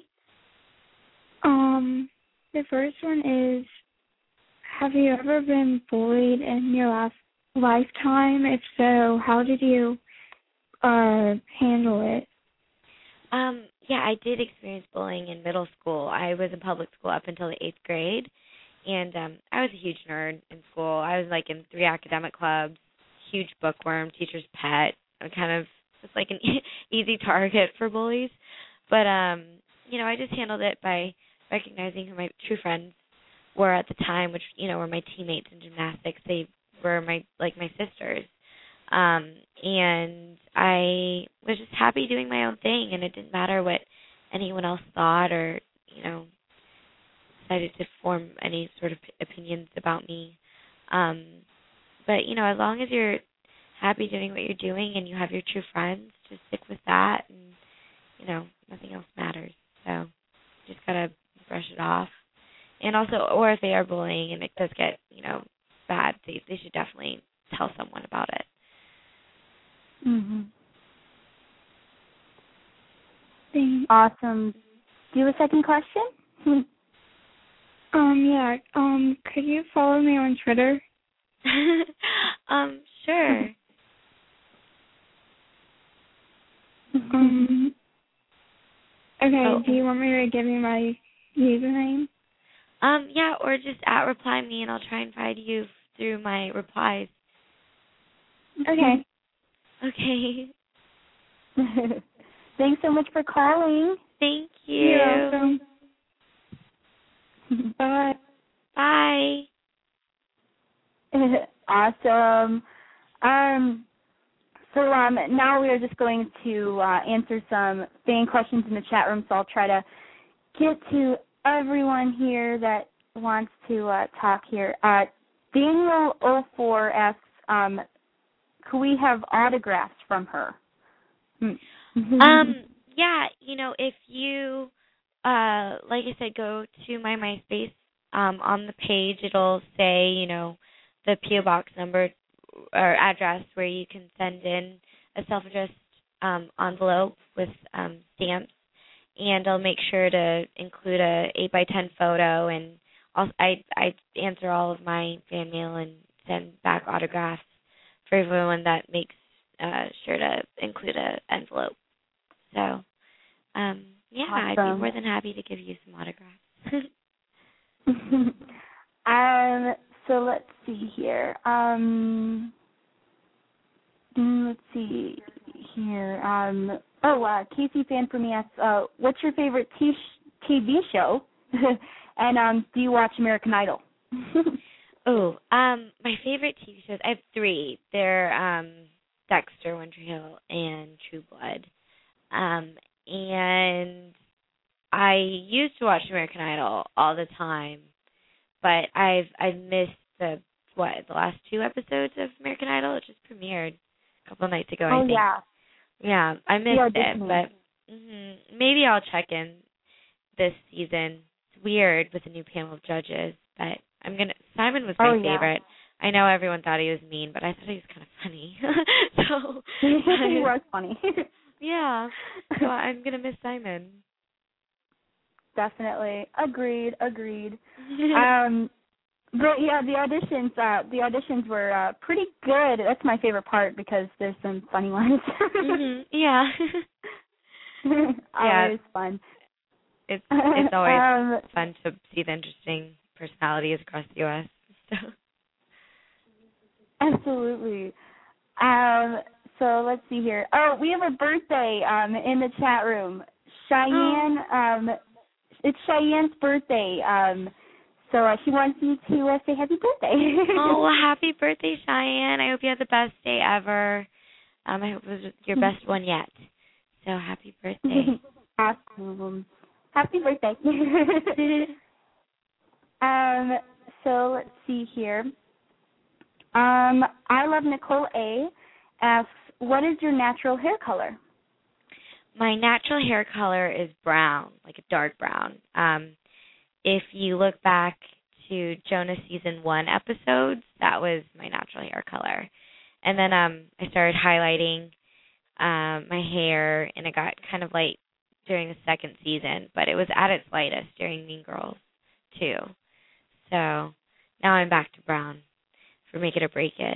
Um, the first one is, have you ever been bullied in your last lifetime? If so, how did you uh handle it? Um, yeah, I did experience bullying in middle school. I was in public school up until the eighth grade, and um, I was a huge nerd in school. I was like in three academic clubs, huge bookworm, teacher's pet. I'm kind of just like an easy target for bullies. But um, you know, I just handled it by recognizing who my true friends were at the time, which you know were my teammates in gymnastics. They were my like my sisters. Um, and I was just happy doing my own thing, and it didn't matter what anyone else thought or, you know, decided to form any sort of opinions about me. Um, but, you know, as long as you're happy doing what you're doing and you have your true friends, just stick with that, and, you know, nothing else matters. So just got to brush it off. And also, or if they are bullying and it does get, you know, bad, they, they should definitely tell someone about it. Mhm. Thanks. Awesome. Do you have a second question? um, yeah. Um, could you follow me on Twitter? um, sure. um. Okay. Oh. Do you want me to give you my username? Um, yeah, or just at reply me, and I'll try and find you through my replies. Okay. Okay. Thanks so much for calling. Thank you. You're welcome. Bye. Bye. Awesome. Um, so um, now we are just going to uh, answer some fan questions in the chat room, so I'll try to get to everyone here that wants to uh, talk here. Uh, Daniel oh four asks, um, could we have autographs from her? um, yeah, you know, if you, uh, like I said, go to my MySpace, um, on the page, it'll say, you know, the P O box number or address where you can send in a self-addressed um, envelope with um, stamps, and I'll make sure to include a eight by ten photo, and I'll, I I answer all of my fan mail and send back autographs for everyone that makes uh, sure to include an envelope. So, um, yeah, Awesome. I'd be more than happy to give you some autographs. um, so let's see here. Um, let's see here. Um, oh, uh, Casey Fan for me asks, uh, what's your favorite t- T V show? And um, do you watch American Idol? Oh, um, my favorite T V shows, I have three. They're um, Dexter, One Tree Hill, and True Blood. Um, and I used to watch American Idol all the time, but I've I've missed the what the last two episodes of American Idol. It just premiered a couple of nights ago. Oh I think. yeah, yeah, I missed yeah, it, Disney. but mm-hmm, maybe I'll check in this season. It's weird with a new panel of judges, but I'm gonna. Simon was my oh, yeah. favorite. I know everyone thought he was mean, but I thought he was kind of funny. so he was funny. yeah, so I'm gonna miss Simon. Definitely, agreed, agreed. um, but yeah, the auditions, uh, the auditions were uh, pretty good. That's my favorite part because there's some funny ones. mm-hmm. Yeah. Always yeah. fun. It's it's always um, fun to see the interesting personalities across the U S So. Absolutely. Um, so let's see here. Oh, we have a birthday um, in the chat room. Cheyenne, oh. um, it's Cheyenne's birthday. Um, so uh, she wants you to uh, say happy birthday. Oh, well, happy birthday, Cheyenne. I hope you had the best day ever. Um, I hope it was your best one yet. So happy birthday. Awesome. Happy birthday. um, so let's see here. Um, I love Nicole A. asks, what is your natural hair color? my natural hair color is brown, like a dark brown. Um, if you look back to Jonas season one episodes, that was my natural hair color. And then um, I started highlighting um, my hair, and it got kind of light during the second season, but it was at its lightest during Mean Girls too. So now I'm back to brown for Make It or Break It.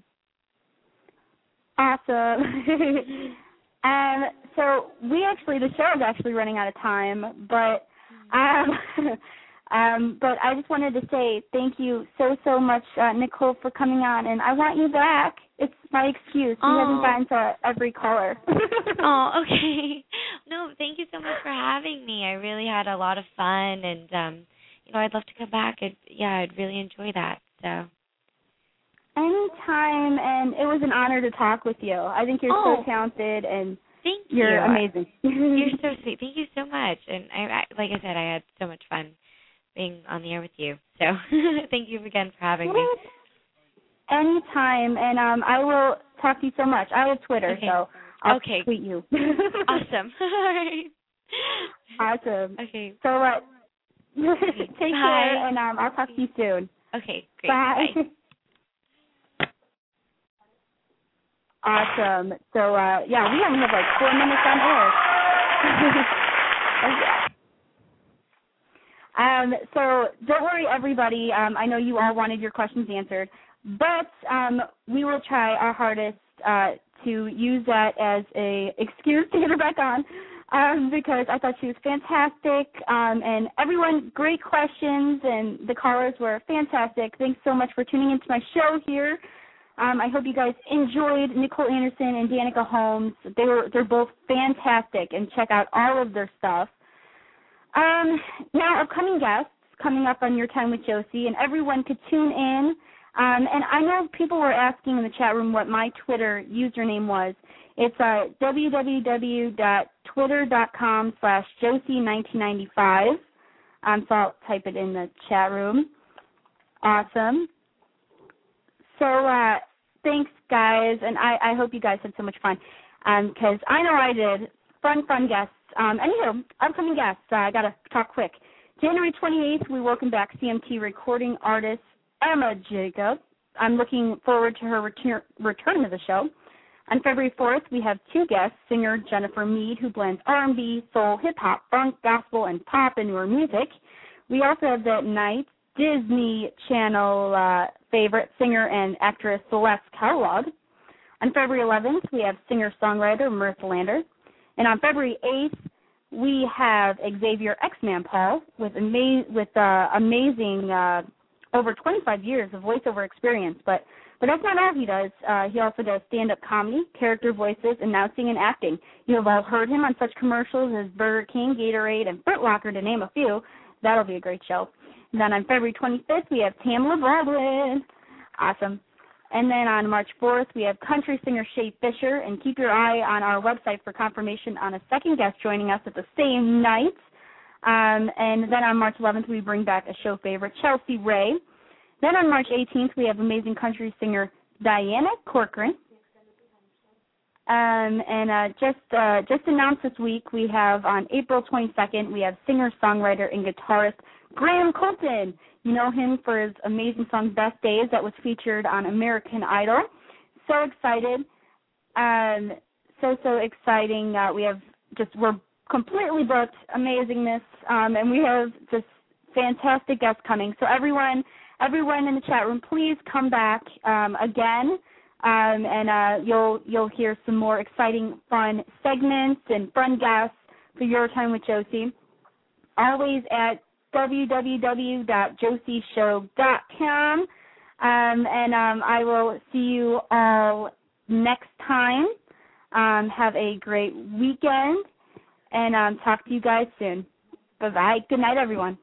Awesome. um, so we actually, the show is actually running out of time, but um, um, but I just wanted to say thank you so, so much, uh, Nicole, for coming on, and I want you back. It's my excuse. We haven't gotten to every caller. Oh, okay. No, thank you so much for having me. I really had a lot of fun, and um, you know, I'd love to come back. I'd, yeah, I'd really enjoy that. So. Anytime, and it was an honor to talk with you. I think you're oh, so talented, and thank you're you. amazing. You're so sweet. Thank you so much. And I, I, like I said, I had so much fun being on the air with you. So thank you again for having me. Anytime, and um, I will talk to you so much. I have Twitter, okay. so I'll okay. tweet you. Awesome. All right. Awesome. Okay. So uh, okay. take Bye. care, and um, I'll talk to you soon. Okay, great. Bye. Bye. Awesome. So, uh, yeah, we only have like four minutes on air. um, so don't worry, everybody. Um, I know you all wanted your questions answered, but um, we will try our hardest uh, to use that as a excuse to get her back on um, because I thought she was fantastic. Um, and everyone, great questions, and the callers were fantastic. Thanks so much for tuning into my show here. Um, I hope you guys enjoyed Nicole Anderson and Danica Holmes. They were they're both fantastic, and check out all of their stuff. Um, now, upcoming guests coming up on Your Time with Josie, and everyone could tune in. Um, and I know people were asking in the chat room what my Twitter username was. It's uh, www.twitter.com slash Josie1995. Um, so I'll type it in the chat room. Awesome. So uh, thanks, guys, and I, I hope you guys had so much fun, because um, I know I did. Fun, fun guests. Um, anywho, upcoming guests, uh, I got to talk quick. January twenty-eighth, we welcome back C M T recording artist Emma Jacob. I'm looking forward to her return, return to the show. On February fourth, we have two guests, singer Jennifer Meade, who blends R and B, soul, hip-hop, funk, gospel, and pop into her music. We also have that night Disney Channel uh, favorite singer and actress Celeste Kellogg. On February eleventh, we have singer-songwriter Marissa Lander. And on February eighth, we have Xavier X-Man Paul with, ama- with uh, amazing uh, over twenty-five years of voiceover experience. But but that's not all he does. Uh, he also does stand-up comedy, character voices, announcing, and acting. You have all heard him on such commercials as Burger King, Gatorade, and Foot Locker, to name a few. That'll be a great show. And then on February twenty-fifth, we have Tamla Baldwin. Awesome. And then on March fourth, we have country singer Shay Fisher. And keep your eye on our website for confirmation on a second guest joining us at the same night. Um, and then on March eleventh, we bring back a show favorite, Chelsea Ray. Then on March eighteenth, we have amazing country singer Diana Corcoran. Um, and uh, just uh, just announced this week, we have on April twenty-second, we have singer-songwriter and guitarist Graham Colton. You know him for his amazing song Best Days that was featured on American Idol. So excited. Um, so, so exciting. Uh, we have just, we're completely booked, amazingness, um, and we have just fantastic guests coming. So everyone, everyone in the chat room, please come back um, again. Um, and uh, you'll you'll hear some more exciting, fun segments and fun guests for Your Time with Josie. Always at w w w dot josie show dot com. Um, and um, I will see you all next time. Um, have a great weekend, and um, talk to you guys soon. Bye-bye. Good night, everyone.